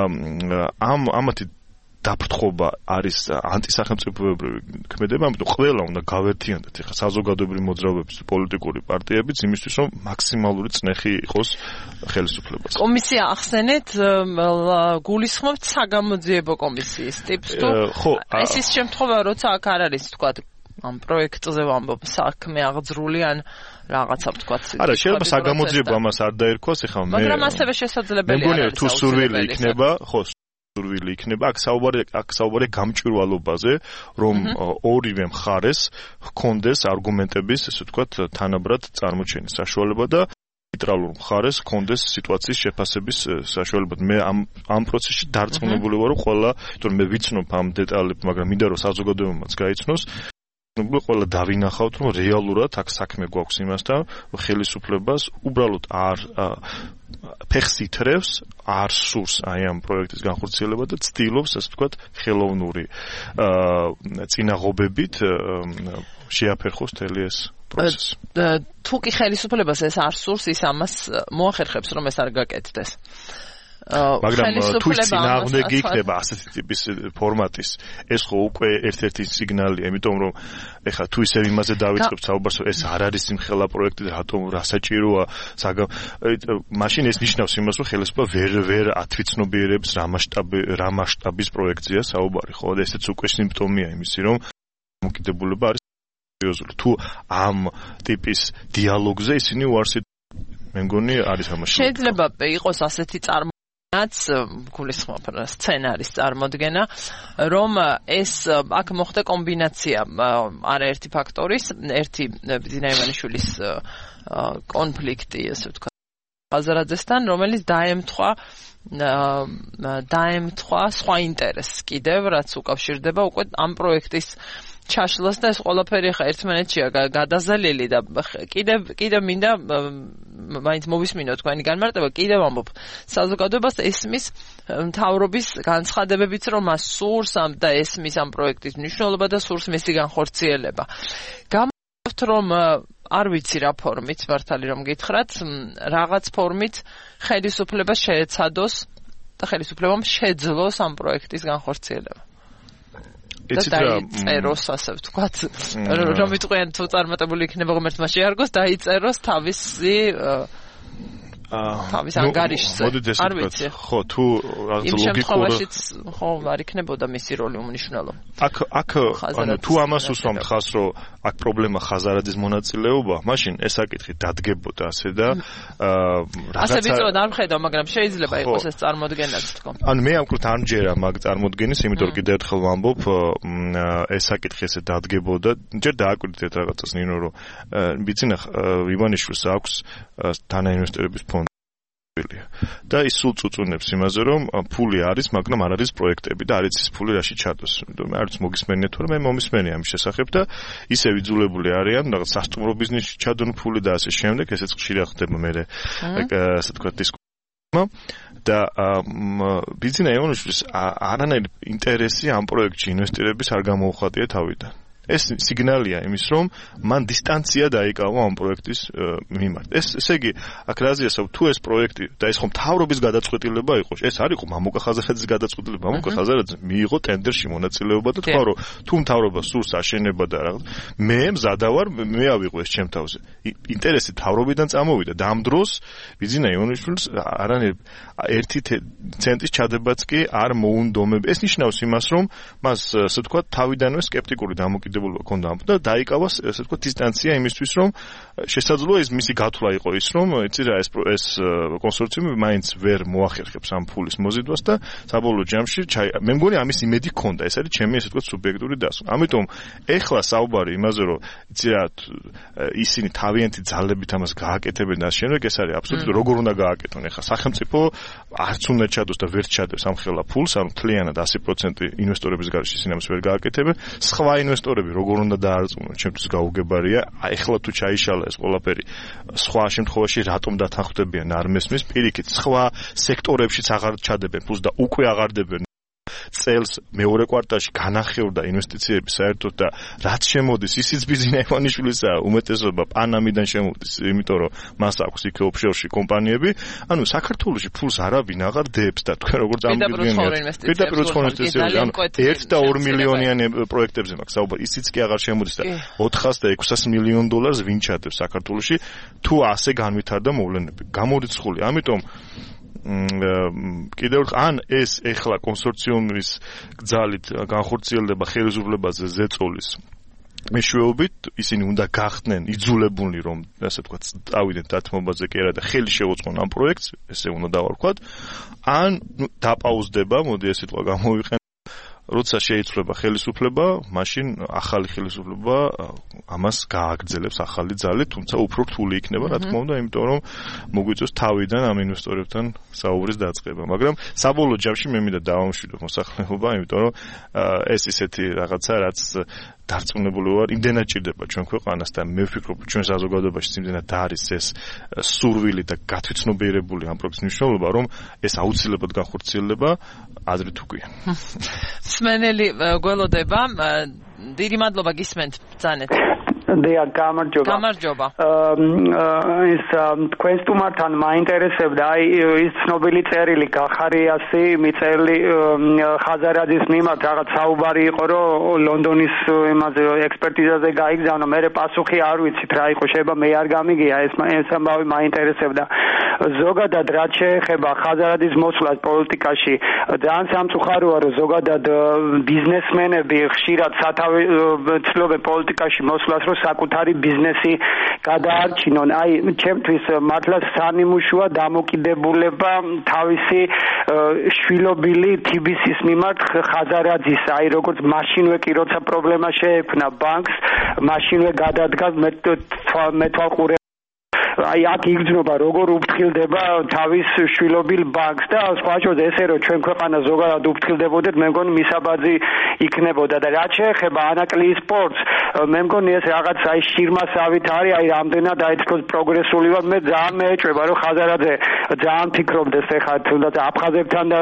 ამ ამათი დაფრთხობა არის ანტისახელმწიფოებრივი ქმედება, ამიტომ ყველა უნდა გავერთიანდეთ ახლა საზოგადოებრივი მოძრაობების პოლიტიკური პარტიებიც იმისთვის, რომ მაქსიმალური წნეხი იყოს ხელისუფლებას. კომისია ახსენეთ, გულისხმობთ საგამოძიებო კომისიის ტიპს თუ ეს ის შემთხვევა, როცა აქ არ არის თქვა ამ პროექტზე ვამბობ საქმე აღძრული ან რაღაცა თქვა. არა, შეიძლება საგამოძიებო ამას არ დაერქვას, ახლა მე მაგრამ ასევე შესაძლებელია. მე მგონია თუ სურვილი იქნება, ხო სურვილი იქნება, აქ საუბარი აქ საუბარი გამჭვირვალობაზე, რომ ორივე მხარეს ჰქონდეს არგუმენტების, ესე ვთქვათ, თანაბრად წარმოჩენის საშუალება და ნეიტრალურ მხარეს ჰქონდეს სიტუაციის შეფასების საშუალება. მე ამ ამ პროცესში დარწმუნებული ვარ, რომ ყველა, იმიტომ მე ვიცნობ ამ დეტალებს, მაგრამ მინდა რომ საზოგადოებამაც გაიცნოს, ყველა დავინახავთ, რომ რეალურად აქ საქმე გვაქვს იმასთან, რომ ხელისუფლებას უბრალოდ არ ფეხს ითრევს, არ სურს აი ამ პროექტის განხორციელება და ცდილობს, ასე ვთქვათ, ხელოვნური წინაღობებით შეაფერხოს მთელი ეს პროცესი. თუ კი ხელისუფლებას ეს არ სურს, ის ამას მოახერხებს, რომ ეს არ გაკეთდეს. მაგრამ თუ ის წინააღმდეგი იქნება ასეთი ტიპის ფორმატის, ეს ხო უკვე ერთ-ერთი სიგნალია, იმიტომ რომ ეხლა თუ ისევ იმაზე დავიწყებთ საუბარს, ეს არ არის იმხელა პროექტი და რატომ რა საჭიროა, მაშინ ეს ნიშნავს იმას, რომ ხელისუფლება ვერ ვერ ათვიცნობიერებს რა მასშტაბი რა მასშტაბის პროექტზეა საუბარი, ხო? და ესეც უკვე სიმპტომია იმისი, რომ მოკიდებულება არის სერიოზული. თუ ამ ტიპის დიალოგზე ისინი უარსით, მე მგონი არის ამაში. შეიძლება იყოს ასეთი წარმო რაც გულისხმობ სცენარის წარმოდგენა, რომ ეს აქ მოხდა კომბინაცია არაერთი ფაქტორის, ერთი ბიძინა ივანიშვილის კონფლიქტი, ასე ვთქვათ, ხაზარაძესთან, რომელიც დაემთხვა დაემთხვა სხვა ინტერესს კიდევ, რაც უკავშირდება უკვე ამ პროექტის ჩაშლას და ეს ყველაფერი ხა ერთმანეთშია გადაზალილი და კიდევ კიდევ მინდა მაინც მოვისმინო თქვენი განმარტება, კიდევ ამბობ საზოგადოებას ესმის მთავრობის განცხადებებიც, რომ მას სურს ამ და ესმის ამ პროექტის მნიშვნელობა და სურს მისი განხორციელება. გამოვთ რომ არ ვიცი რა ფორმით, მართალი რომ გითხრათ, რაღაც ფორმით ხელისუფლებას შეეცადოს და ხელისუფლებამ შეძლოს ამ პროექტის განხორციელება. და დაიწეროს, ასე ვთქვათ, რომ იტყვიან თუ წარმატებული იქნება ღმერთმა შეარგოს, დაიწეროს თავისი თავის ანგარიშზე. არ ვიცი. ხო, თუ რაღაც ლოგიკურით ხო არ იქნებოდა მისი როლი უმნიშვნელო. აქ აქ ანუ თუ ამას უსვამთ ხას, რომ აქ პრობლემა ხაზარაძის მონაწილეობა, მაშინ ეს საკითხი დადგებოდა ასე და რაღაცა ასე ვიწროდ არ მხედავ, მაგრამ შეიძლება იყოს ეს წარმოდგენაც თქო. ანუ მე ამკრით არ მჯერა მაგ წარმოდგენის, იმიტომ რომ კიდევ ერთხელ ვამბობ, ეს საკითხი ესე დადგებოდა, ჯერ დააკვირდეთ რაღაცას ნინო, რომ ბიძინა ივანიშვილს აქვს თანაინვესტორების და ის სულ წუწუნებს იმაზე, რომ ფული არის, მაგრამ არ არის პროექტები და არ იცის ფული რაში ჩადოს. მე არც მოგისმენია თუ მე მომისმენია ამის შესახებ და ისე ვიძულებული არიან რაღაც სასტუმრო ბიზნესში ჩადონ ფული და ასე შემდეგ, ესეც ხშირად ხდება მე ასე თქვა დისკუსია და ბიძინა ივანიშვილის არანაირი ინტერესი ამ პროექტში ინვესტირების არ გამოუხატია თავიდან. ეს სიგნალია იმის, რომ მან დისტანცია დაიკავა ამ პროექტის მიმართ. ეს ესე იგი, აქ რაზეა საუბარი, თუ ეს პროექტი და ეს ხომ მთავრობის გადაწყვეტილება იყო, ეს არ იყო მამუკა ხაზარაძის გადაწყვეტილება. მამუკა ხაზარაძე მიიღო ტენდერში მონაწილეობა და თქვა, რომ თუ მთავრობა სურს აშენება და რაღაც, მე მზადა ვარ, მე ავიღო ეს ჩემ თავზე. ინტერესი მთავრობიდან წამოვიდა და ამ დროს ბიძინა იონიშვილს არანაირ ერთი ცენტის ჩადებაც კი არ მოუნდომებ. ეს ნიშნავს იმას, რომ მას ასე ვთქვათ, თავიდანვე სკეპტიკური დამოკიდებულება ჰქონდა ამ და დაიკავა ასე ვთქვათ დისტანცია იმისთვის, რომ შესაძლოა ეს მისი გათვლა იყო ის, რომ იცი რა ეს ეს კონსორციუმი მაინც ვერ მოახერხებს ამ ფულის მოზიდვას და საბოლოო ჯამში მე მგონი ამის იმედი ჰქონდა. ეს არის ჩემი ასე ვთქვათ სუბიექტური დასვნა. ამიტომ ეხლა საუბარი იმაზე, რომ იცი რა ისინი თავიანთი ძალებით ამას გააკეთებენ და შემდეგ ეს არის აბსოლუტურად როგორ უნდა გააკეთონ. ეხლა სახელმწიფო არც უნდა ჩადოს და ვერ ჩადებს ამ ხელა ფულს, ანუ მთლიანად ასი პროცენტი ინვესტორების გარშე ისინი ამას ვერ გააკეთებენ. სხვა ინვესტორები როგორ უნდა დაარწმუნონ, ჩემთვის გაუგებარია. ეხლა თუ ჩაიშალა ეს ყველაფერი, სხვა შემთხვევაში რატომ დათანხმდებიან არ მესმის, პირიქით სხვა სექტორებშიც აღარ ჩადებენ ფულს და უკვე აღარდებენ წელს მეორე კვარტალში განახევრდა ინვესტიციები საერთოდ და რაც შემოდის ისიც ბიზნეს ივანიშვილისა უმეტესობა პანამიდან შემოდის, იმიტომ რომ მას აქვს იქ ოფშორში კომპანიები. ანუ საქართველოში ფულს არავინ აღარ დებს და თქვენ როგორ წარმოგიდგენიათ პირდაპირ უცხო ინვესტიციები, ანუ ერთ და ორ მილიონიანი პროექტებზე მაქვს საუბარი, ისიც კი აღარ შემოდის და ოთხას და ექვსას მილიონ დოლარს ვინ ჩადებს საქართველოში თუ ასე განვითარდა მოვლენები. გამორიცხული, ამიტომ კიდევ ან ეს ეხლა კონსორციუმის გზალით განხორციელდება ხელისუფლებაზე ზეწოლის მეშვეობით, ისინი უნდა გახდნენ იძულებულნი, რომ ასე ვთქვათ, წავიდნენ დათმობაზე კი არა და ხელი შეუწყონ ამ პროექტს, ესე უნდა დავარქვათ, ან დაპაუზდება, მოდი ეს სიტყვა გამოვიყენო, როცა შეიცვლება ხელისუფლება, მაშინ ახალი ხელისუფლება ამას გააგრძელებს ახალი ძალით, თუმცა უფრო რთული იქნება, რა თქმა უნდა, იმიტომ რომ მოგვიწევს თავიდან ამ ინვესტორებთან საუბრის დაწყება. მაგრამ საბოლოო ჯამში მე მინდა დავამშვიდო მოსახლეობა, იმიტომ რომ ეს ისეთი რაღაცა, რაც დარწმუნებული ვარ, იმდენად ჭირდება ჩვენ ქვეყანას და მე ვფიქრობ, ჩვენ საზოგადოებაში იმდენად არის ეს სურვილი და გათვითცნობიერებული ამ პროექტის მნიშვნელობა, რომ ეს აუცილებლად განხორციელდება ადრე თუ გვიან. მსმენელი გველოდება, დიდი მადლობა გისმენთ ბრძანეთ. დია გამარჯობა. გამარჯობა. ის თქვენს თუმართან მაინტერესებდა აი ის ცნობილი წერილი გახარიასი მიწელი ხაზარაძის მიმართ რაღაც საუბარი იყო, რომ ლონდონის იმაზე ექსპერტიზაზე გაიგზავნა, მე პასუხი არ ვიცით რა იყო, შეიძლება მე არ გამიგია ეს ეს ამბავი მაინტერესებდა. ზოგადად რაც შეეხება ხაზარაძის მოსვლას პოლიტიკაში, ძალიან სამწუხაროა, რომ ზოგადად ბიზნესმენები ხშირად სათავე ცდილობენ პოლიტიკაში მოსვლას, რომ საკუთარი ბიზნესი გადაარჩინონ. აი, ჩემთვის მართლა სანიმუშოა დამოკიდებულება თავისი შვილობილი თბილისის მიმართ ხაზარაძის. აი, როგორც მაშინვე კი როცა პრობლემა შეექმნა ბანკს, მაშინვე გადადგა მეთვალყურე აი აქ იგრძნობა როგორ უფრთხილდება თავის შვილობილ ბანკს და სხვა შორის ესე რომ ჩვენ ქვეყანა ზოგადად უფრთხილდებოდეთ, მე მგონი მისაბაძი იქნებოდა და რაც შეეხება ანაკლიის სპორტს, მე მგონი ეს რაღაც აი შირმასავით არის, აი რამდენად აი თქოს პროგრესული ვარ, მე ძალიან მეეჭვება რომ ხაზარაძე ძალიან ფიქრობდეს ეხლა თუნდაც აფხაზებთან და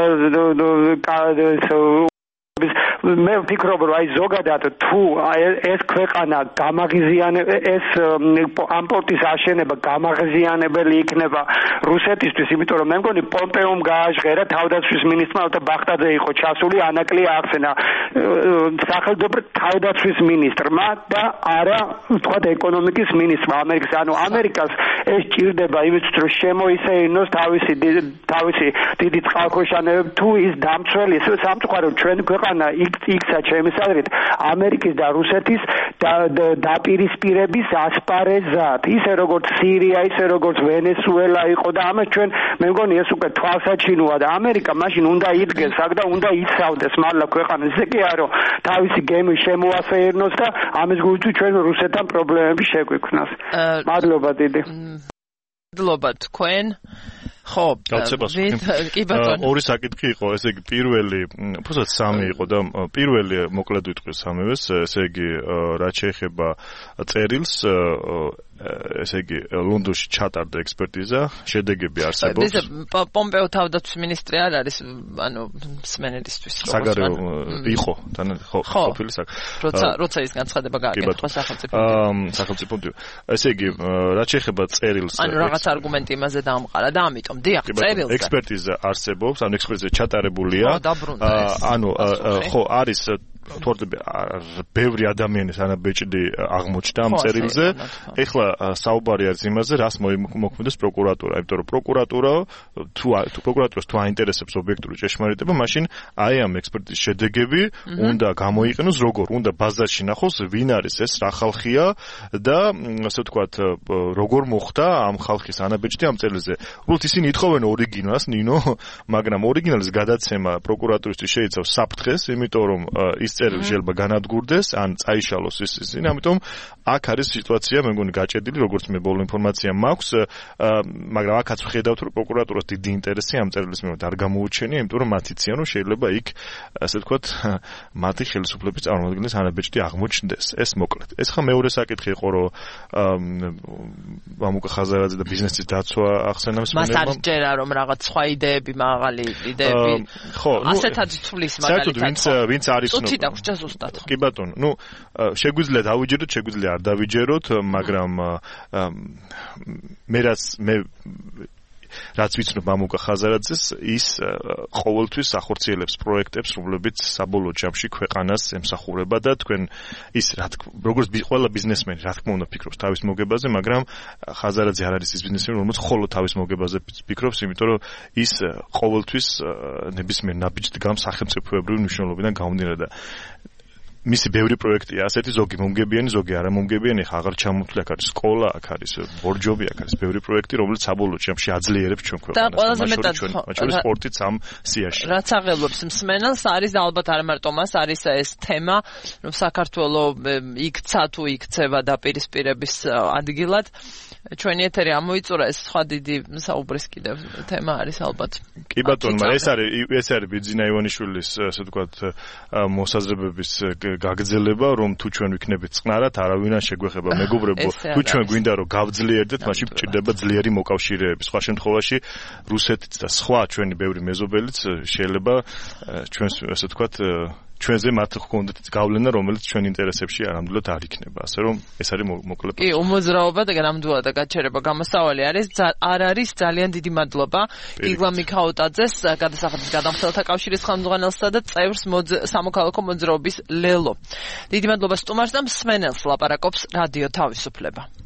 მე ვფიქრობ, რომ აი ზოგადად თუ ეს ქვეყანა გამაღიზიანება, ეს ამ პორტის აშენება გამაღიზიანებელი იქნება რუსეთისთვის, იმიტომ რომ მე მგონი პომპეომ გააჟღერა თავდაცვის მინისტრმა და ბახტაძე იყო ჩასული, ანაკლი ახსენა სახელმწიფო თავდაცვის მინისტრმა და არა ვთქვათ ეკონომიკის მინისტრმა ამერიკის. ანუ ამერიკას ეს ჭირდება იმისთვის, რომ შემოისეინოს თავისი თავისი დიდი წყალქვეშანები, თუ ის დამცველი, ეს სამწუხარო ჩვენ ქვეყანა იქცა ჩემის აზრით ამერიკის და რუსეთის დაპირისპირების ასპარეზად, ისე როგორც სირია, ისე როგორც ვენესუელა იყო და ამას ჩვენ მე მგონი ეს უკვე თვალსაჩინოა და ამერიკა მაშინ უნდა იდგეს აქ და უნდა იცავდეს მართლა ქვეყანას, ისე კი არა თავისი გემი შემოასეირნოს და ამის გულით ჩვენ რუსეთთან პრობლემები შეგვიქმნას. მადლობა დიდი. მადლობა თქვენ. ხო, კი ბატონო. ორი საკითხი იყო, ესე იგი პირველი, უბრალოდ სამი იყო და პირველი მოკლედ ვიტყვი სამივეს, ესე იგი რაც შეეხება წერილს ესე იგი ლონდონში ჩატარდა ექსპერტიზა, შედეგები არსებობს. ეს პომპეო თავდაცვის მინისტრი არ არის, ანუ მსმენელისთვის როგორც საგარეო იყო, თან ხო ყოფილი საკ. როცა როცა ის განცხადება გააკეთა სახელმწიფო. აა სახელმწიფო. ესე იგი, რაც შეეხება წერილს. ანუ რაღაც არგუმენტი იმაზე დაამყარა და ამიტომ დიახ, წერილზე. ექსპერტიზა არსებობს, ანუ ექსპერტიზა ჩატარებულია. ხო, დაბრუნდა ეს. ანუ ხო, არის თორდები ბევრი ადამიანის ანაბეჭდი აღმოჩნდა ამ წერილზე. ეხლა საუბარი არის იმაზე, რას მოქმედებს პროკურატურა, იმიტომ რომ პროკურატურა თუ თუ პროკურატურას თუ აინტერესებს ობიექტური ჭეშმარიტება, მაშინ აი ამ ექსპერტიზის შედეგები უნდა გამოიყენოს როგორ, უნდა ბაზარში ნახოს, ვინ არის ეს, რა ხალხია და ასე ვთქვათ, როგორ მოხდა ამ ხალხის ანაბეჭდი ამ წერილზე. უბრალოდ ისინი ითხოვენ ორიგინალს, ნინო, მაგრამ ორიგინალის გადაცემა პროკურატურისთვის შეიცავს საფრთხეს, იმიტომ რომ ის წერილი შეიძლება განადგურდეს ან წაიშალოს ის ისინი, ამიტომ აქ არის სიტუაცია, მე მგონი გაჭედილი, როგორც მე ბოლო ინფორმაცია მაქვს, მაგრამ აქაც ვხედავთ, რომ პროკურატურას დიდი ინტერესი ამ წერილის მიმართ არ გამოუჩენია, იმიტომ რომ მათ იციან, რომ შეიძლება იქ, ასე ვთქვათ, მათი ხელისუფლების წარმომადგენლის ანაბეჭდი აღმოჩნდეს. ეს მოკლედ. ეს ხა მეორე საკითხი იყო, რომ მამუკა ხაზარაძე და ბიზნესის დაცვა ახსენა მსმენელმა. მას არ ჯერა, რომ რაღაც სხვა იდეები, მაღალი იდეები. ხო, ასეთად თulis მაგალითად. ვინც ვინც არის წუთი დაგვჭა ზუსტად. კი ბატონო, ნუ შეგვიძლია დავიჯეროთ, შეგვიძლია არ დავიჯეროთ, მაგრამ მე რაც მე რაც ვიცნობ მამუკა ხაზარაძეს, ის ყოველთვის ახორციელებს პროექტებს, რომლებიც საბოლოო ჯამში ქვეყანას ემსახურება და თქვენ ის რა თქმა უნდა, როგორც ყველა ბიზნესმენი, რა თქმა უნდა, ფიქრობს თავის მოგებაზე, მაგრამ ხაზარაძე არ არის ის ბიზნესმენი, რომელიც ხოლო თავის მოგებაზე ფიქრობს, იმიტომ რომ ის ყოველთვის ნებისმიერ ნაბიჯს გამ სახელმწიფოებრივი მნიშვნელობიდან გამომდინარე და მისი ბევრი პროექტია ასეთი, ზოგი მომგებიანი, ზოგი არამომგებიანი, ხა აღარ ჩამოთვლი, აქ არის სკოლა, აქ არის ბორჯობი, აქ არის ბევრი პროექტი, რომელიც საბოლოო ჯამში აძლიერებს ჩვენ ქვეყანას. და ყველაზე მეტად ჩვენ სპორტიც ამ სიაში. რაც აღელვებს მსმენელს, არის ალბათ არ მარტო მას, არის ეს თემა, რომ საქართველოს იქცა თუ იქცევა დაპირისპირების ადგილად. ჩვენი ეთერი ამოიწურა, ეს სხვა დიდი საუბრის კიდევ თემა არის ალბათ. კი ბატონო, ეს არის ეს არის ბიძინა ივანიშვილის, ასე ვთქვათ, მოსაზრებების გაგრძელება, რომ თუ ჩვენ ვიქნებით წყნარად, არავინ არ შეგვეხება. მეგობრებო, თუ ჩვენ გვინდა რომ გავძლიერდეთ, მაშინ გვჭირდება ძლიერი მოკავშირეები. სხვა შემთხვევაში რუსეთიც და სხვა ჩვენი ბევრი მეზობელიც შეიძლება ჩვენს, ასე ვთქვათ, ჩვენზე მათ გქონდეთ გავლენა, რომელიც ჩვენ ინტერესებში არამდვილად არ იქნება. ასე რომ ეს არის მოკლედ. კი, უმოძრაობა და ნამდვილად და გაჩერება გამოსავალი არის, არ არის ძალიან დიდი მადლობა იგლა მიქაუტაძეს, გადასახადის გადამხდელთა კავშირის ხელმძღვანელსა და წევრს სამოქალაქო მოძრაობის ლელო. დიდი მადლობა სტუმარს და მსმენელს ლაპარაკობს რადიო თავისუფლება.